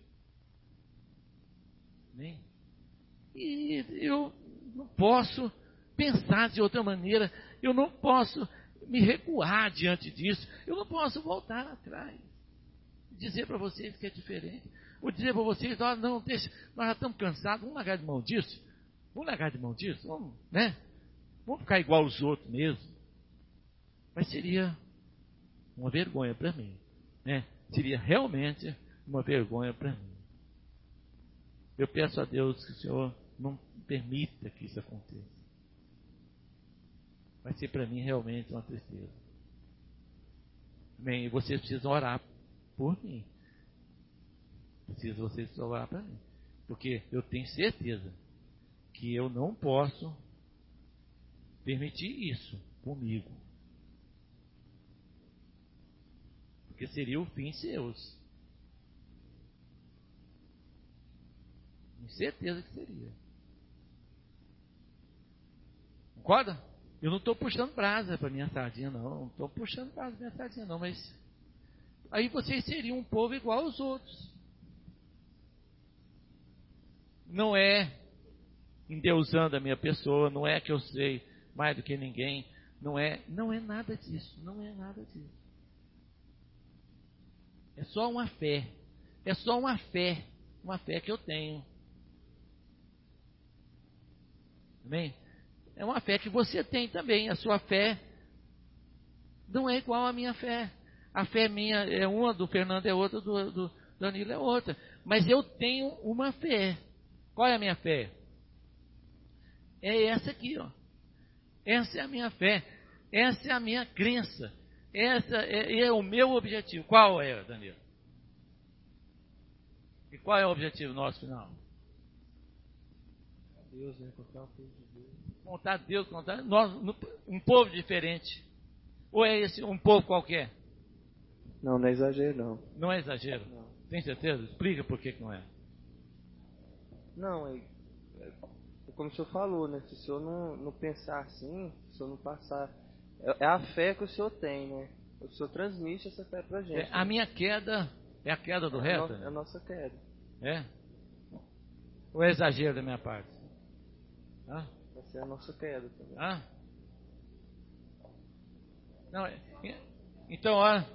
Amém? E eu não posso pensar de outra maneira. Eu não posso me recuar diante disso. Eu não posso voltar atrás. Dizer para vocês que é diferente. Ou dizer para vocês, não, deixa, nós já estamos cansados, vamos largar de mão disso. Vamos, né? Vamos ficar igual aos outros mesmo. Mas seria uma vergonha para mim, né? Seria realmente uma vergonha para mim. Eu peço a Deus que o Senhor não permita que isso aconteça. Vai ser para mim realmente uma tristeza. Amém? E vocês precisam orar por mim. Vocês precisam orar para mim. Porque eu tenho certeza que eu não posso permitir isso comigo. porque seria o fim seus. Com certeza que seria. Concorda? Eu não estou puxando brasa para minha sardinha, não. Não estou puxando brasa para minha sardinha, não. Mas aí vocês seriam um povo igual aos outros. Não é endeusando a minha pessoa, não é que eu sei mais do que ninguém. Não é nada disso. Não é nada disso. É só uma fé. É só uma fé. Uma fé que eu tenho. Amém? É uma fé que você tem também. A sua fé não é igual à minha fé. A fé minha é uma, do Fernando é outra, do Danilo é outra. Mas eu tenho uma fé. Qual é a minha fé? É essa aqui, ó. Essa é a minha fé. Essa é a minha crença. Essa é o meu objetivo. Qual é, Danilo? E qual é o objetivo nosso final? Deus, né? Contar o povo de Deus. Contar Deus, contar nós, um povo diferente. Ou é esse um povo qualquer? Não, não é exagero, não. Não é exagero? Não. Tem certeza? Explica por que não é. Não, como o senhor falou, né? Se o senhor não pensar assim, se o senhor não passar... É a fé que o senhor tem, né? O senhor transmite essa fé pra gente. A minha queda é a queda do resto? É a nossa queda. É? Ou é exagero da minha parte? Hã? Essa é a nossa queda também. Hã? Não, então, olha.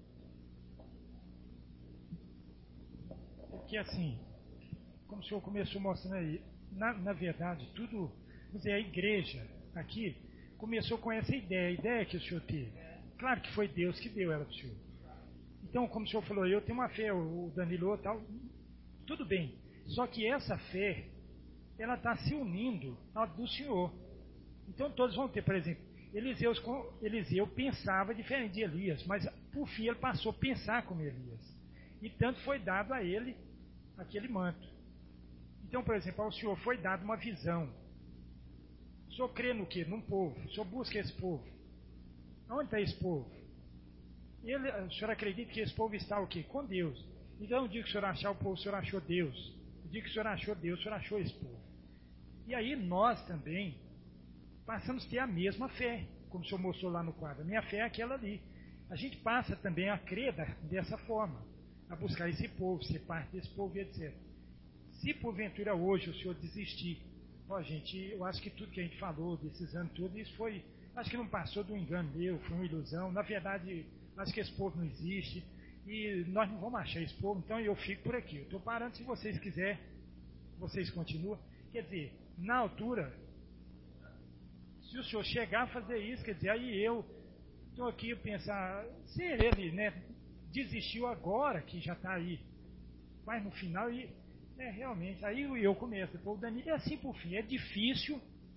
Porque assim, como o senhor começou mostrando aí, na verdade, tudo, vamos dizer, a igreja aqui começou com essa ideia, a ideia que o senhor teve. Claro que foi Deus que deu ela para o senhor. Então, como o senhor falou, eu tenho uma fé, o Danilo tal, tudo bem. Só que essa fé, ela está se unindo à do senhor. Então todos vão ter, por exemplo, Eliseu pensava diferente de Elias, mas por fim ele passou a pensar como Elias. E tanto foi dado a ele aquele manto. Então, por exemplo, ao senhor foi dado uma visão. O senhor crê no quê? Num povo. O senhor busca esse povo. Onde está esse povo? O senhor acredita que esse povo está o quê? Com Deus. Então, no dia que o senhor achar o povo, o senhor achou Deus. No dia que o senhor achou Deus, o senhor achou esse povo. E aí nós também passamos a ter a mesma fé, como o senhor mostrou lá no quadro. A minha fé é aquela ali. A gente passa também a crer dessa forma, a buscar esse povo, ser parte desse povo, etc. Se porventura hoje o senhor desistir, gente, eu acho que tudo que a gente falou desses anos todos, isso foi, acho que não passou de um engano meu, foi uma ilusão. Na verdade, acho que esse povo não existe e nós não vamos achar esse povo, então eu fico por aqui. Eu estou parando, se vocês quiserem, vocês continuam. Quer dizer, na altura, se o senhor chegar a fazer isso, quer dizer, aí eu estou aqui a pensar, se ele, né, desistiu agora, que já está aí, mas no final, realmente, aí eu começo, o Danilo é assim por fim, é difícil,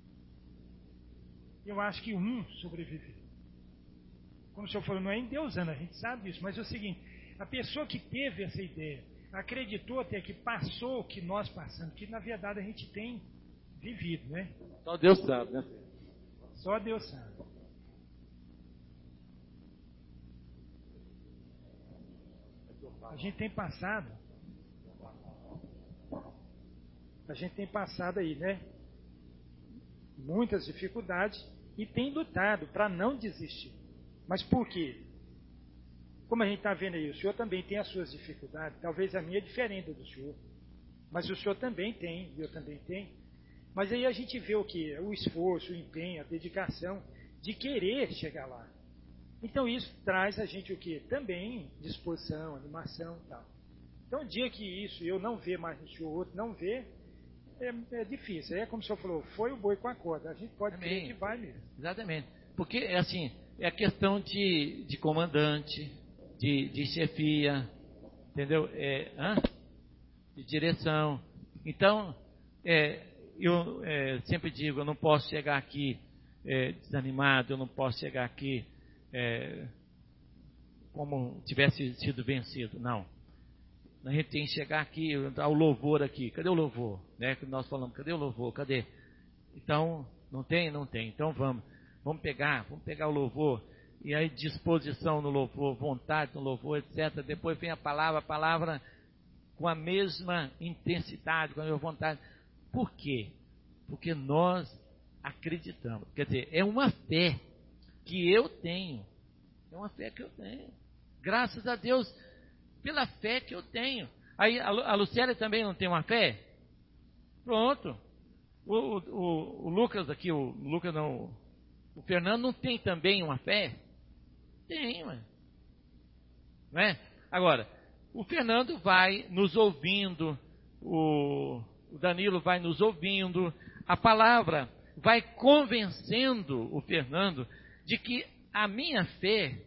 eu acho que sobreviver. Como o senhor falou, não é endeusando, a gente sabe disso, mas é o seguinte, a pessoa que teve essa ideia, acreditou até que passou o que nós passamos, que na verdade a gente tem vivido, né? Só Deus sabe, né? Só Deus sabe. A gente tem passado aí, né? Muitas dificuldades e tem lutado para não desistir. Mas por quê? Como a gente está vendo aí, o senhor também tem as suas dificuldades. Talvez a minha é diferente do senhor. Mas o senhor também tem, eu também tenho. Mas aí a gente vê o quê? O esforço, o empenho, a dedicação de querer chegar lá. Então isso traz a gente o quê? Também disposição, animação e tal. Então o dia que isso eu não ver mais no senhor, outro não vê, é difícil. É como o senhor falou, foi o boi com a corda. A gente pode crer que vai mesmo. Exatamente. Porque, assim, é a questão de comandante, de chefia, entendeu? De direção. Então, eu sempre digo, eu não posso chegar aqui desanimado, eu não posso chegar aqui como tivesse sido vencido. Não. A gente tem que chegar aqui, dar o louvor aqui. Cadê o louvor? Né? Que nós falamos, cadê o louvor? Cadê? Então, não tem? Não tem. Então vamos pegar o louvor e aí disposição no louvor, vontade no louvor, etc. Depois vem a palavra com a mesma intensidade, com a mesma vontade. Por quê? Porque nós acreditamos. Quer dizer, é uma fé que eu tenho. É uma fé que eu tenho. Graças a Deus, pela fé que eu tenho. Aí a Lucélia também não tem uma fé? Pronto. O Lucas aqui, o Fernando não tem também uma fé? Tem, mano. Não é? Agora, o Fernando vai nos ouvindo, o Danilo vai nos ouvindo, a palavra vai convencendo o Fernando de que a minha fé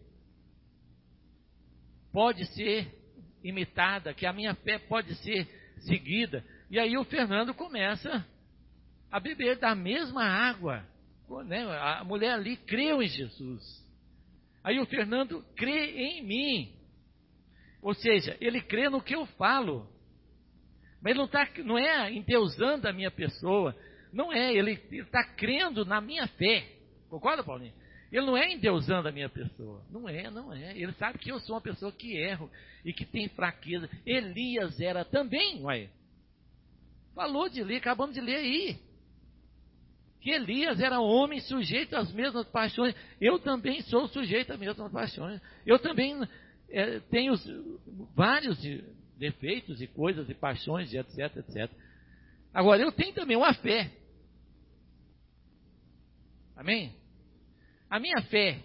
pode ser imitada, que a minha fé pode ser seguida. E aí o Fernando começa a beber da mesma água, né? A mulher ali creu em Jesus. Aí o Fernando crê em mim. Ou seja, ele crê no que eu falo. Mas ele não é endeusando a minha pessoa. Não é, ele está crendo na minha fé. Concorda, Paulinho? Ele não é endeusando a minha pessoa. Não é. Ele sabe que eu sou uma pessoa que erro e que tem fraqueza. Elias era também, ué. Falou de ler, acabamos de ler aí. Que Elias era homem sujeito às mesmas paixões. Eu também sou sujeito às mesmas paixões. Eu também tenho vários defeitos e coisas e paixões, e etc, etc. Agora, eu tenho também uma fé. Amém? A minha fé.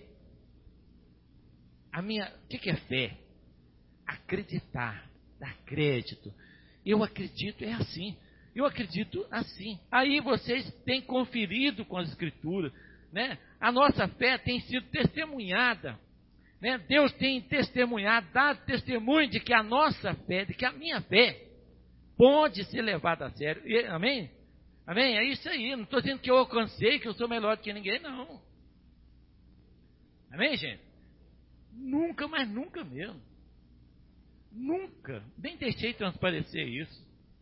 O que é fé? Acreditar, dar crédito. Eu acredito, é assim. Eu acredito assim. Aí vocês têm conferido com as Escrituras, né? A nossa fé tem sido testemunhada, né? Deus tem testemunhado, dado testemunho de que a nossa fé, de que a minha fé pode ser levada a sério. E, amém? Amém? É isso aí. Não estou dizendo que eu alcancei, que eu sou melhor do que ninguém, não. Amém, gente? Nunca, mas nunca mesmo. Nunca. Nem deixei transparecer isso.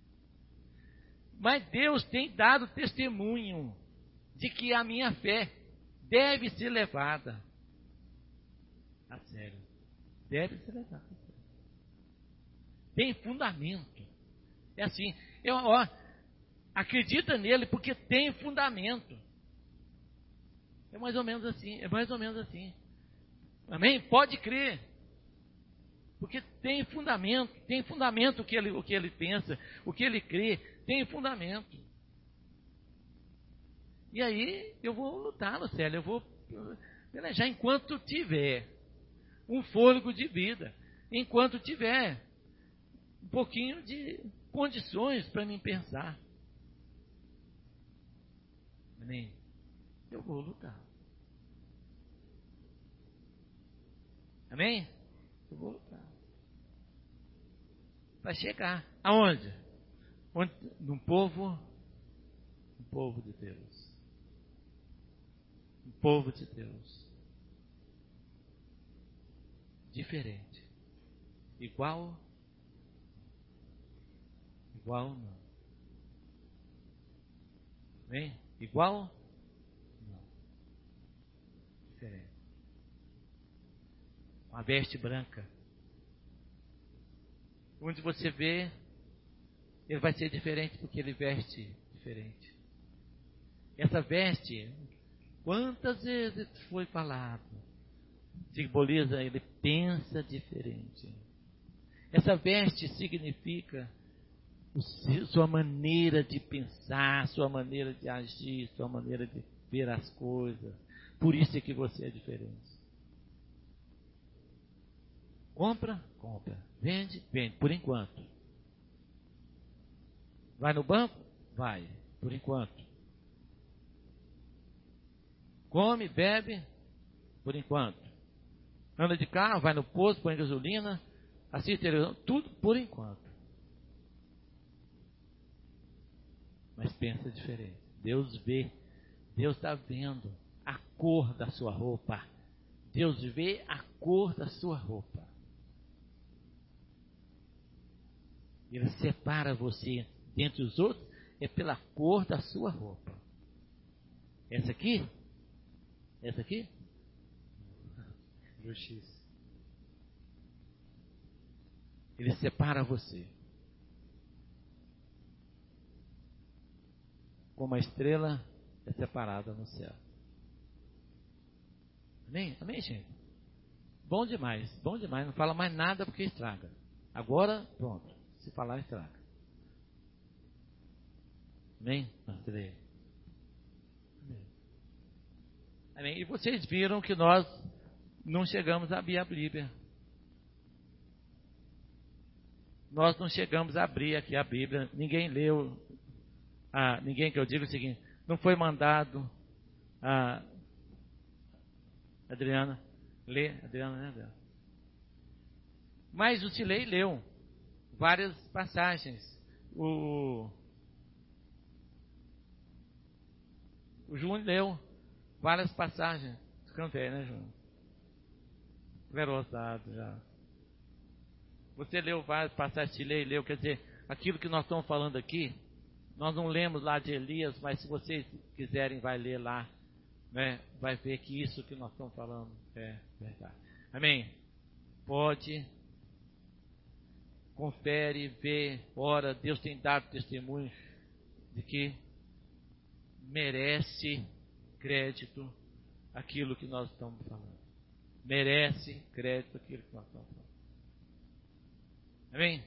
Mas Deus tem dado testemunho de que a minha fé deve ser levada a sério. Deve ser levada a sério. Tem fundamento. É assim. Acredita nele porque tem fundamento. É mais ou menos assim. Amém? Pode crer. Porque tem fundamento o que ele pensa, o que ele crê, tem fundamento. E aí eu vou lutar, Lucélia, eu vou pelejar enquanto tiver um fôlego de vida, enquanto tiver um pouquinho de condições para mim pensar. Amém? Eu vou lutar. Amém? Eu vou lutar. Vai chegar. Aonde? No povo de Deus. Um povo de Deus. Diferente. Igual não. Amém? Igual? Não. Diferente. Uma veste branca. Onde você vê, ele vai ser diferente porque ele veste diferente. Essa veste, quantas vezes foi falado, simboliza, ele pensa diferente. Essa veste significa sua maneira de pensar, sua maneira de agir, sua maneira de ver as coisas. Por isso é que você é diferente. Compra. Vende, por enquanto. Vai no banco? Vai, por enquanto. Come, bebe, por enquanto. Anda de carro, vai no posto, põe gasolina, assiste televisão, tudo por enquanto. Mas pensa diferente. Deus vê, Deus está vendo a cor da sua roupa. Deus vê a cor da sua roupa. Ele separa você dentre os outros, é pela cor da sua roupa. Essa aqui? Justiça. Ele separa você. Como a estrela é separada no céu. Amém? Amém, gente? Bom demais, bom demais. Não fala mais nada porque estraga. Agora, pronto. Se falar, estraga. Amém? Amém. Amém. E vocês viram que nós não chegamos a abrir a Bíblia. Nós não chegamos a abrir aqui a Bíblia. Ninguém leu. Ninguém, que eu digo o seguinte, não foi mandado a Adriana ler. Adriana, né, Adriana? Mas o Silei leu várias passagens. O Júnior leu várias passagens. Ficando velho, né, Júnior? Verosado já. Você leu várias passagens, Silei leu, quer dizer, aquilo que nós estamos falando aqui, nós não lemos lá de Elias, mas se vocês quiserem, vai ler lá, né? Vai ver que isso que nós estamos falando é verdade. Amém? Pode, confere, vê, ora, Deus tem dado testemunho de que merece crédito aquilo que nós estamos falando. Merece crédito aquilo que nós estamos falando. Amém?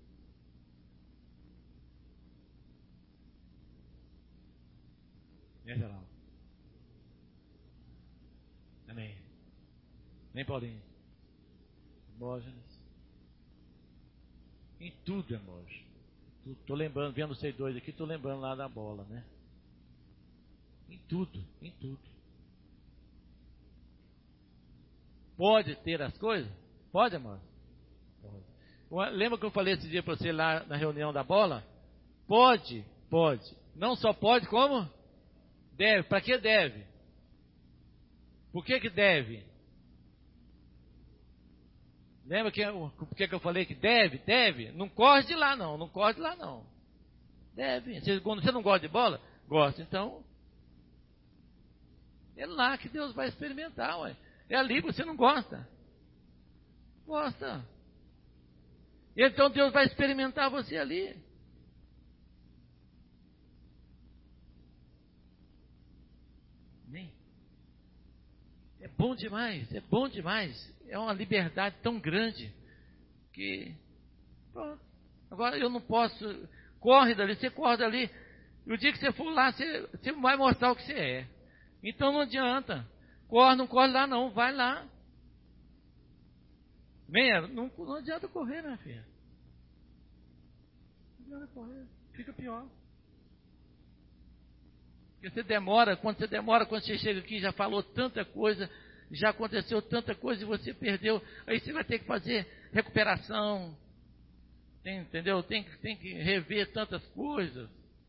Né, Geraldo? Amém. Nem Paulinho. Hermógenes. Em tudo, Hermógenes. Estou lembrando, vendo vocês dois aqui, estou lembrando lá da bola, né? Em tudo, em tudo. Pode ter as coisas? Pode, amor? Pode. Lembra que eu falei esse dia para você lá na reunião da bola? Pode, pode. Não só pode, como? Deve. Para que deve? Por que deve? Lembra por que eu falei que deve? Deve. Não corre de lá não, não corre de lá não. Deve. Quando você não gosta de bola, gosta. Então, é lá que Deus vai experimentar, ué. É ali que você não gosta. Gosta. Então Deus vai experimentar você ali. Amém? É bom demais, é bom demais. É uma liberdade tão grande que, pronto. Agora eu não posso. Corre dali, você corre dali. E o dia que você for lá, você vai mostrar o que você é. Então não adianta. Corre, não corre lá não, vai lá. Venha, não adianta correr, minha filha. Não adianta correr, fica pior. Porque você demora, quando você chega aqui, já falou tanta coisa, já aconteceu tanta coisa e você perdeu. Aí você vai ter que fazer recuperação. Entendeu? Tem que rever tantas coisas.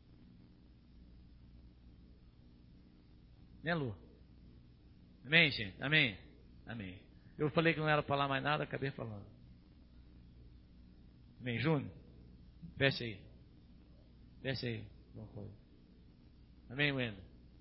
Né, Lu? Amém, gente? Amém? Amém. Eu falei que não era para falar mais nada, acabei falando. Amém, Júnior? Fecha aí. Fecha aí. Amém, Wendel?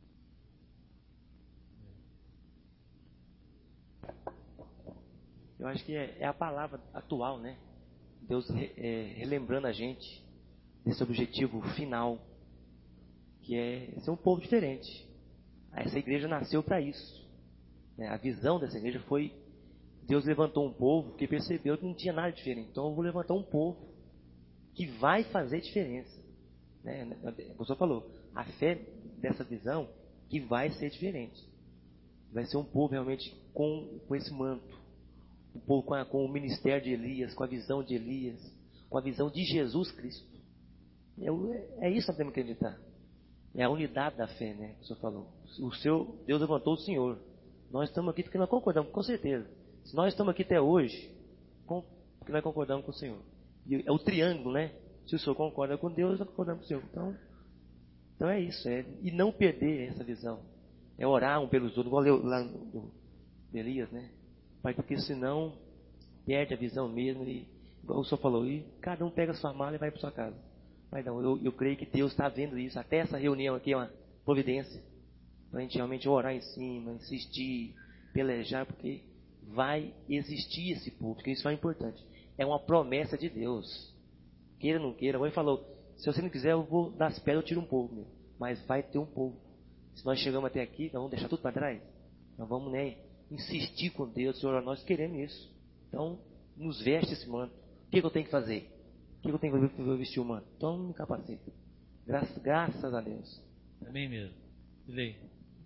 Eu acho que é a palavra atual, né? Deus relembrando a gente desse objetivo final, que é ser um povo diferente. Essa igreja nasceu para isso. A visão dessa igreja foi: Deus levantou um povo que percebeu que não tinha nada diferente. Então eu vou levantar um povo que vai fazer diferença. O pastor falou, a fé dessa visão que vai ser diferente. Vai ser um povo realmente com esse manto. Um povo com o ministério de Elias, com a visão de Elias, com a visão de Jesus Cristo. É isso que nós temos que acreditar. É a unidade da fé, né? Que o senhor falou. Deus levantou o Senhor. Nós estamos aqui porque nós concordamos, com certeza. Se nós estamos aqui até hoje, porque nós concordamos com o Senhor. E é o triângulo, né? Se o Senhor concorda com Deus, nós concordamos com o Senhor. Então é isso. E não perder essa visão. É orar um pelos outros. Igual lá no Elias, né? Porque senão perde a visão mesmo. E, igual o senhor falou, e cada um pega a sua mala e vai para sua casa. Mas não, eu creio que Deus está vendo isso. Até essa reunião aqui é uma providência. Para a gente realmente orar em cima, insistir, pelejar, porque vai existir esse povo, porque isso é importante. É uma promessa de Deus. Queira ou não queira, a mãe falou, se você não quiser, eu vou das pedras, eu tiro um povo, meu. Mas vai ter um povo. Se nós chegamos até aqui, nós vamos deixar tudo para trás? Nós vamos, né, insistir com Deus, Senhor, nós queremos isso. Então, nos veste esse manto. O que eu tenho que fazer? O que eu tenho que vestir o manto? Então, me capacita. Graças a Deus. Amém mesmo. Lei.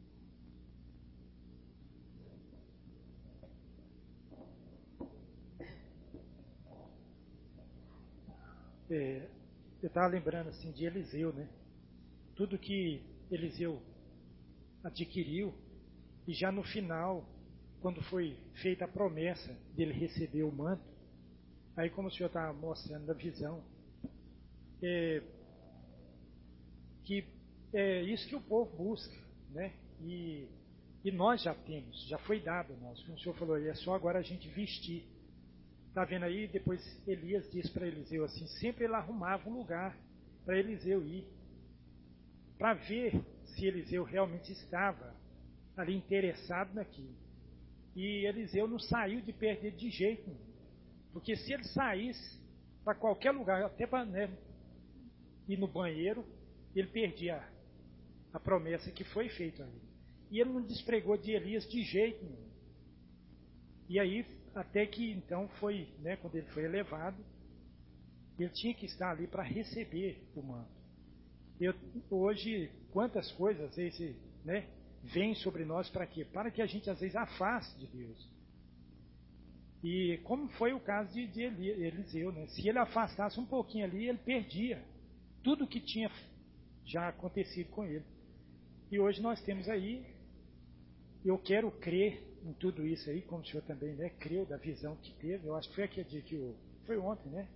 Eu estava lembrando assim de Eliseu, né? Tudo que Eliseu adquiriu, e já no final, quando foi feita a promessa dele receber o manto, aí como o senhor está mostrando na visão, que é isso que o povo busca, né? E nós já temos, já foi dado a nós, como o senhor falou, é só agora a gente vestir. Está vendo aí? Depois Elias disse para Eliseu assim, sempre ele arrumava um lugar para Eliseu ir, para ver se Eliseu realmente estava ali interessado naquilo. E Eliseu não saiu de perto dele de jeito nenhum, porque se ele saísse para qualquer lugar, até para, né, ir no banheiro, ele perdia a promessa que foi feita a ele. E ele não despregou de Elias de jeito nenhum. E aí, até que então foi, né, quando ele foi elevado, ele tinha que estar ali para receber o manto. Hoje, quantas coisas às vezes, né, vêm sobre nós para quê? Para que a gente às vezes afaste de Deus. E como foi o caso de Eliseu, né? Se ele afastasse um pouquinho ali, ele perdia tudo que tinha já acontecido com ele. E hoje nós temos aí, eu quero crer em tudo isso aí, como o senhor também, né, creu da visão que teve. Eu acho que foi aquele dia que foi ontem, né?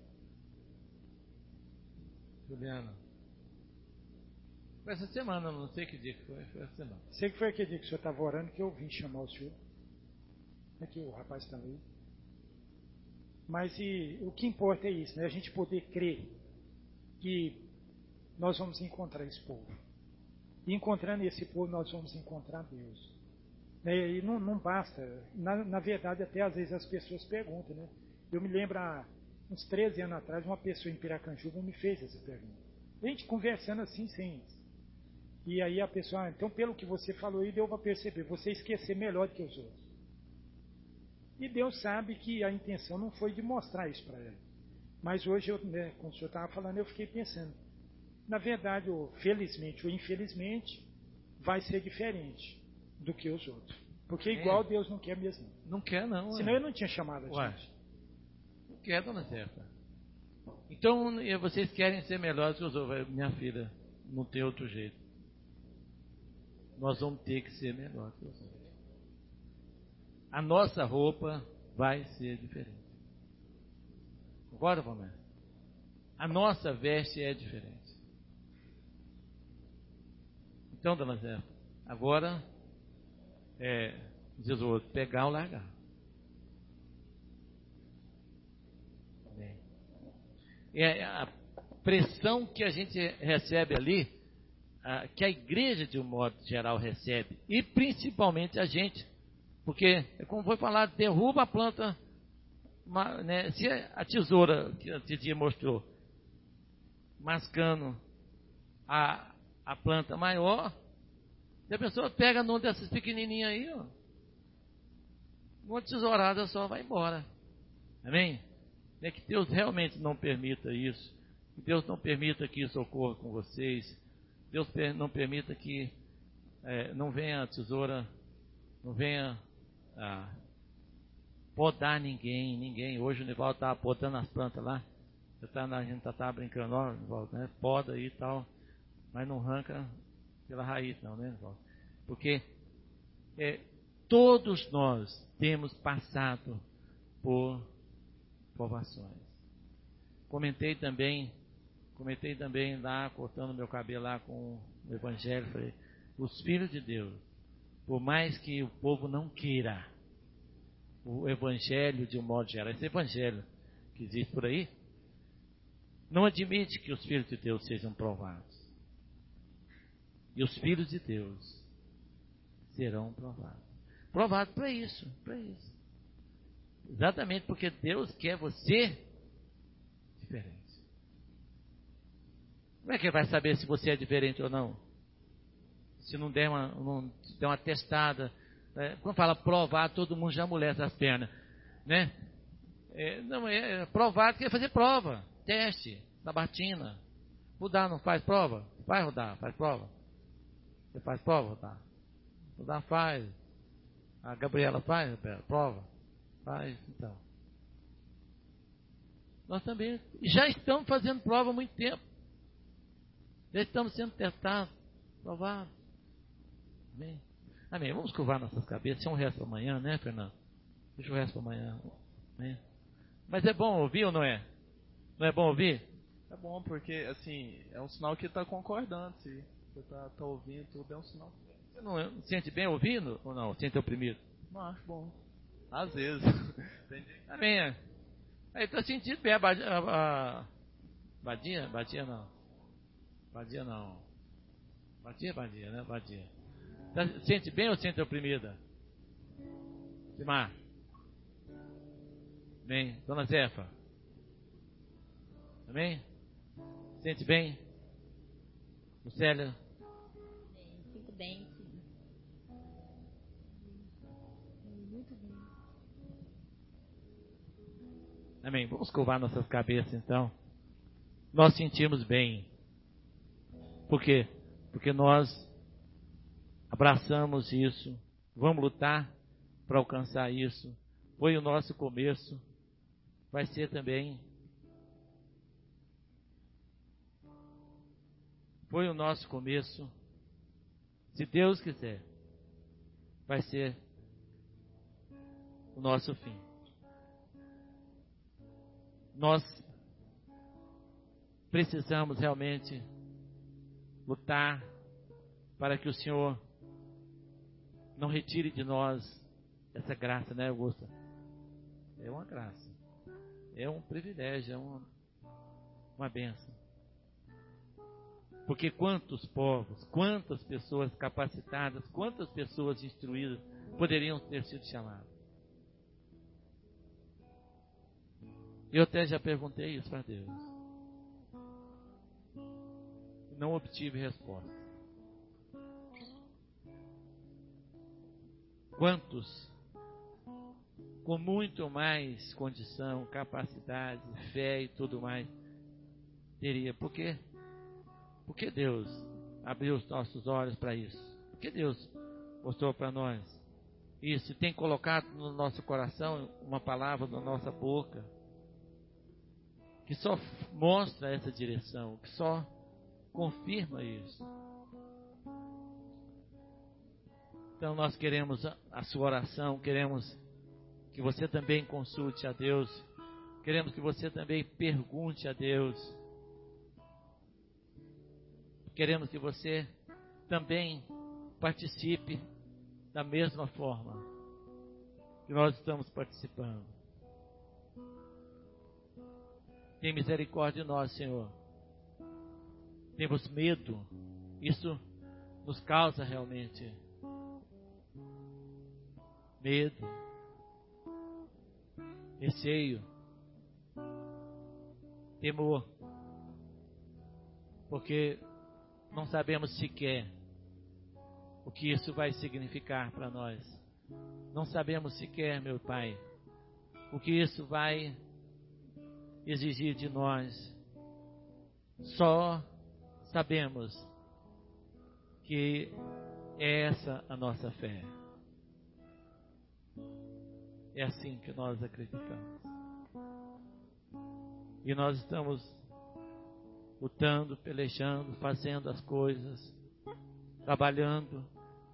Juliana. Foi essa semana, não sei que dia que foi essa semana. Sei que foi aquele dia que o senhor estava orando que eu vim chamar o senhor. Aqui o rapaz está aí. Mas o que importa é isso, né? A gente poder crer que nós vamos encontrar esse povo. E encontrando esse povo, nós vamos encontrar Deus. E não basta. Na verdade, até às vezes as pessoas perguntam, né? Eu me lembro, há uns 13 anos atrás, uma pessoa em Piracanjuba me fez essa pergunta. A gente conversando assim, sem isso. E aí a pessoa, então pelo que você falou aí, deu para perceber, você esquecer melhor do que os outros. E Deus sabe que a intenção não foi de mostrar isso para ela. Mas hoje, né, como o senhor estava falando, eu fiquei pensando. Na verdade, felizmente ou infelizmente, vai ser diferente do que os outros. Porque igual Deus não quer mesmo. Não quer não. Senão ele não tinha chamado a gente. Não quer, dona Zefa. Então, vocês querem ser melhores que os outros. Minha filha, não tem outro jeito. Nós vamos ter que ser melhores que os outros. A nossa roupa vai ser diferente. Concorda, Palmeiras? A nossa veste é diferente. Então, dona Zé, agora diz o outro, pegar ou largar. A pressão que a gente recebe ali, que a igreja de um modo geral recebe, e principalmente a gente, porque, como foi falado, derruba a planta, né, se a tesoura que a Titia mostrou, mascando a planta maior, se a pessoa pega numa dessas pequenininhas aí, ó, uma tesourada só vai embora. Amém? É que Deus realmente não permita isso. Que Deus não permita que isso ocorra com vocês. Deus não permita que não venha a tesoura, não venha podar ninguém. Hoje o Nivaldo estava podando as plantas lá. A gente estava brincando, ó, Nivaldo, né? Poda aí e tal. Mas não arranca pela raiz não, né, Nivaldo? Porque todos nós temos passado por provações. Comentei também lá, cortando meu cabelo lá com o Evangelho, falei, os filhos de Deus, por mais que o povo não queira, o Evangelho de um modo geral, esse Evangelho que existe por aí, não admite que os filhos de Deus sejam provados. E os filhos de Deus serão provados. Provados para isso. Exatamente porque Deus quer você diferente. Como é que ele vai saber se você é diferente ou não? Se não der uma testada, né? Quando fala provar, todo mundo já amolece as pernas, né? Provar, quer fazer prova, teste, sabatina. Rudar não faz prova? Vai Rudar, faz prova. Você faz prova, Rudar? Rudar faz. A Gabriela faz, prova? Faz, então. Nós também já estamos fazendo prova há muito tempo. Já estamos sendo testados, provados. Amém? Amém. Vamos curvar nossas cabeças. É um resto para amanhã, né, Fernando? Deixa o resto para amanhã. Amém? Mas é bom ouvir ou não é? Não é bom ouvir? É bom, porque, assim, é um sinal que está concordando. Se você está ouvindo tudo, é um sinal. Você não sente bem ouvindo ou não? Sente oprimido? Não acho bom. Às vezes. Amém. Aí estou sentindo bem a Badia não. Badia não. Badia, né? Badia. Sente bem ou sente oprimida? Simar? Bem. Dona Zefa? Amém? Sente bem? Lucélia? Sinto bem, sim. Muito bem. Amém. Vamos curvar nossas cabeças então. Nós sentimos bem. Por quê? Porque nós abraçamos isso. Vamos lutar para alcançar isso. Foi o nosso começo. Vai ser também. Foi o nosso começo. Se Deus quiser, vai ser o nosso fim. Nós precisamos realmente lutar para que o Senhor não retire de nós essa graça, né, Augusta? É uma graça. É um privilégio, é uma bênção. Porque quantos povos, quantas pessoas capacitadas, quantas pessoas instruídas poderiam ter sido chamadas? Eu até já perguntei isso para Deus. Não obtive resposta. Quantos, com muito mais condição, capacidade, fé e tudo mais, teria? Por quê? Porque Deus abriu os nossos olhos para isso. Porque Deus mostrou para nós isso e tem colocado no nosso coração uma palavra na nossa boca que só mostra essa direção, que só confirma isso. Então nós queremos a sua oração, queremos que você também consulte a Deus, queremos que você também pergunte a Deus. Queremos que você também participe da mesma forma que nós estamos participando. Tem misericórdia de nós, Senhor. Temos medo. Isso nos causa realmente medo, receio, temor. Porque não sabemos sequer o que isso vai significar para nós. Não sabemos sequer, meu Pai, o que isso vai exigir de nós. Só sabemos que é essa a nossa fé. É assim que nós acreditamos. E nós estamos lutando, pelejando, fazendo as coisas, trabalhando,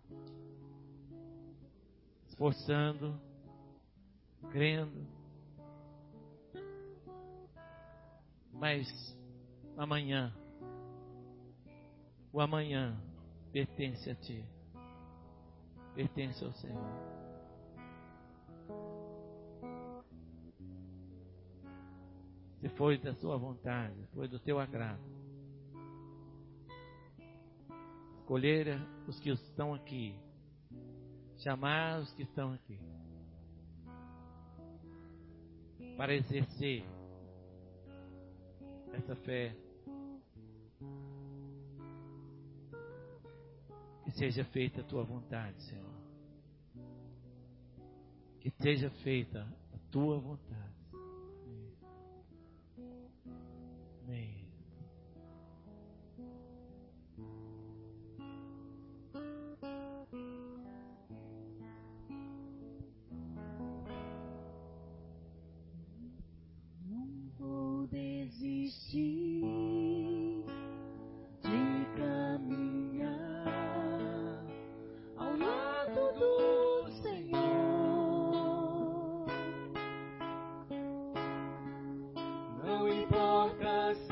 esforçando, crendo. Mas amanhã, o amanhã pertence a Ti, pertence ao Senhor. Se foi da Sua vontade, foi do Teu agrado, escolher os que estão aqui, chamar os que estão aqui, para exercer essa fé. Que seja feita a tua vontade, Senhor. Que seja feita a tua vontade. Amém. Não vou desistir de caminhar ao lado do Senhor. Não importa se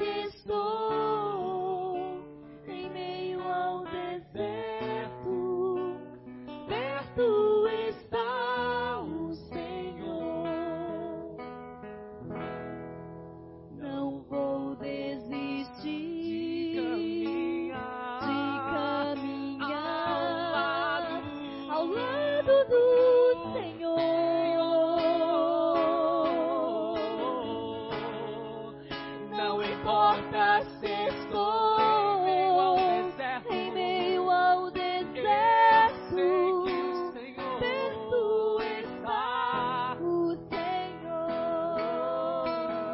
estou em meio ao deserto, perto está o Senhor. Não vou desistir de caminhar ao lado do Senhor. Não importa se estou em meio ao deserto, perto está o Senhor.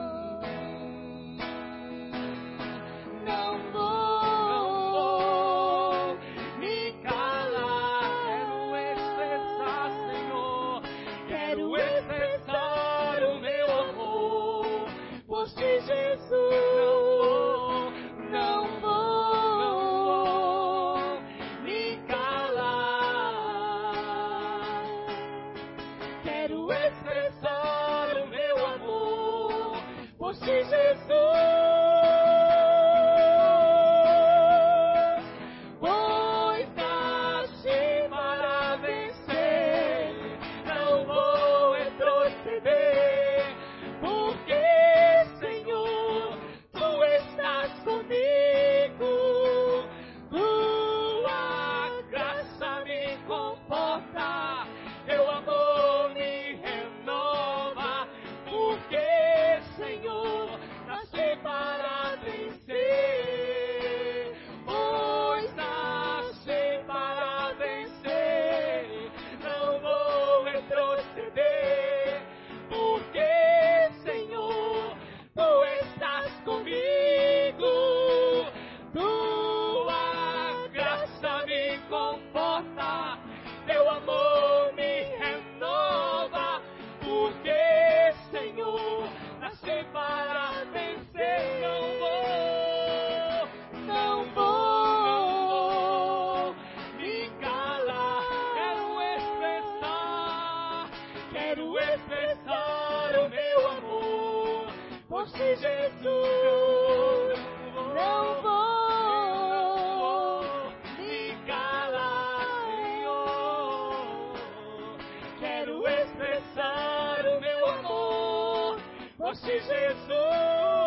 Não vou me calar, quero expressar o meu amor por ti, Jesus. Não vou me calar, quero expressar o meu amor por ti, Jesus. Pois nasci para vencer, não vou retroceder, porque, Senhor, Tu estás comigo. Tua graça me conforta, Teu amor me renova, porque, Senhor, nasci para vencer. Pois nasci para vencer, não vou retroceder, porque, Senhor, Tu estás comigo. Tua graça me conforta, Teu amor me renova, porque, Senhor, nasci para vencer. Não vou me calar, quero expressar o meu amor por ti, Jesus. Não vou me calar, Senhor, quero expressar o meu amor por ti, Jesus.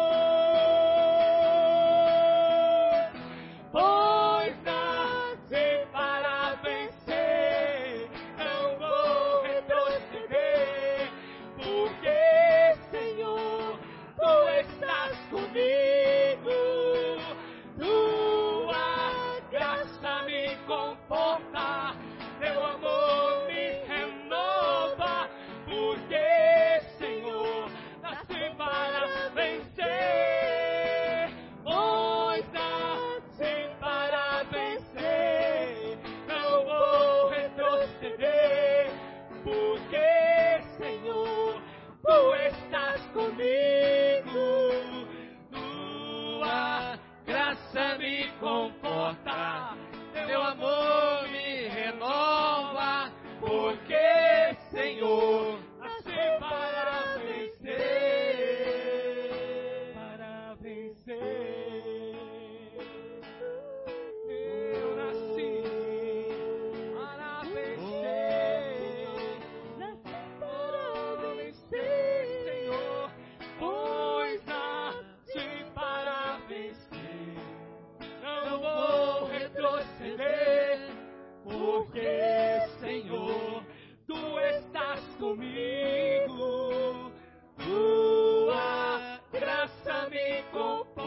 Pois nasci para vencer, não vou retroceder, porque, Senhor, Tu estás comigo. Tua graça me conforta, Teu amor me renova, porque, Senhor, nasci para vencer.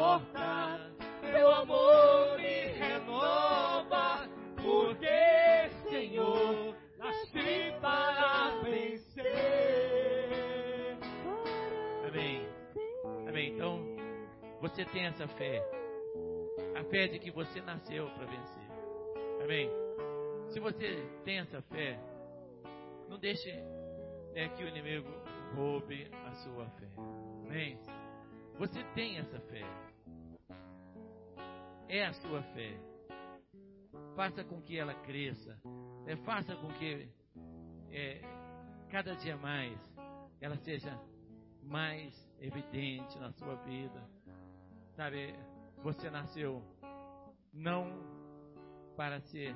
importa, teu amor me renova, porque, Senhor, nasci para vencer. Amém. Amém. Então, você tem essa fé. A fé de que você nasceu para vencer. Amém. Se você tem essa fé, não deixe que o inimigo roube a sua fé. Amém. Você tem essa fé. É a sua fé. Faça com que ela cresça. Faça com que cada dia mais ela seja mais evidente na sua vida. Sabe, você nasceu não para ser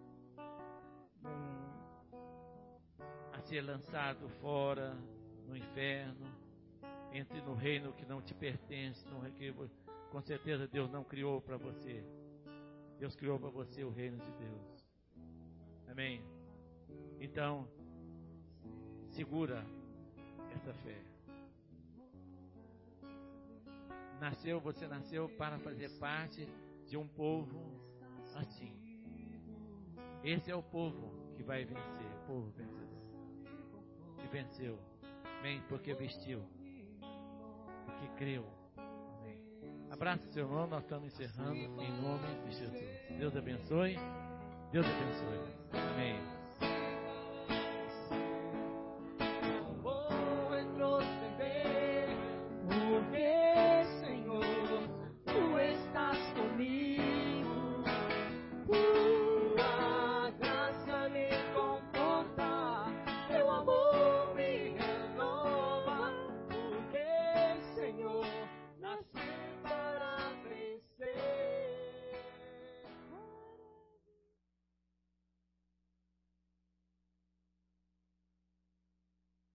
a ser lançado fora no inferno, entre no reino que não te pertence, que com certeza Deus não criou para você. Deus criou para você o reino de Deus. Amém? Então, segura essa fé. Você nasceu para fazer parte de um povo assim. Esse é o povo que vai vencer, o povo vencedor. Que venceu. Amém? Porque vestiu. Porque creu. Amém. Abraça o seu irmão, nós estamos encerrando em nome de Jesus. Deus abençoe. Deus abençoe. Amém.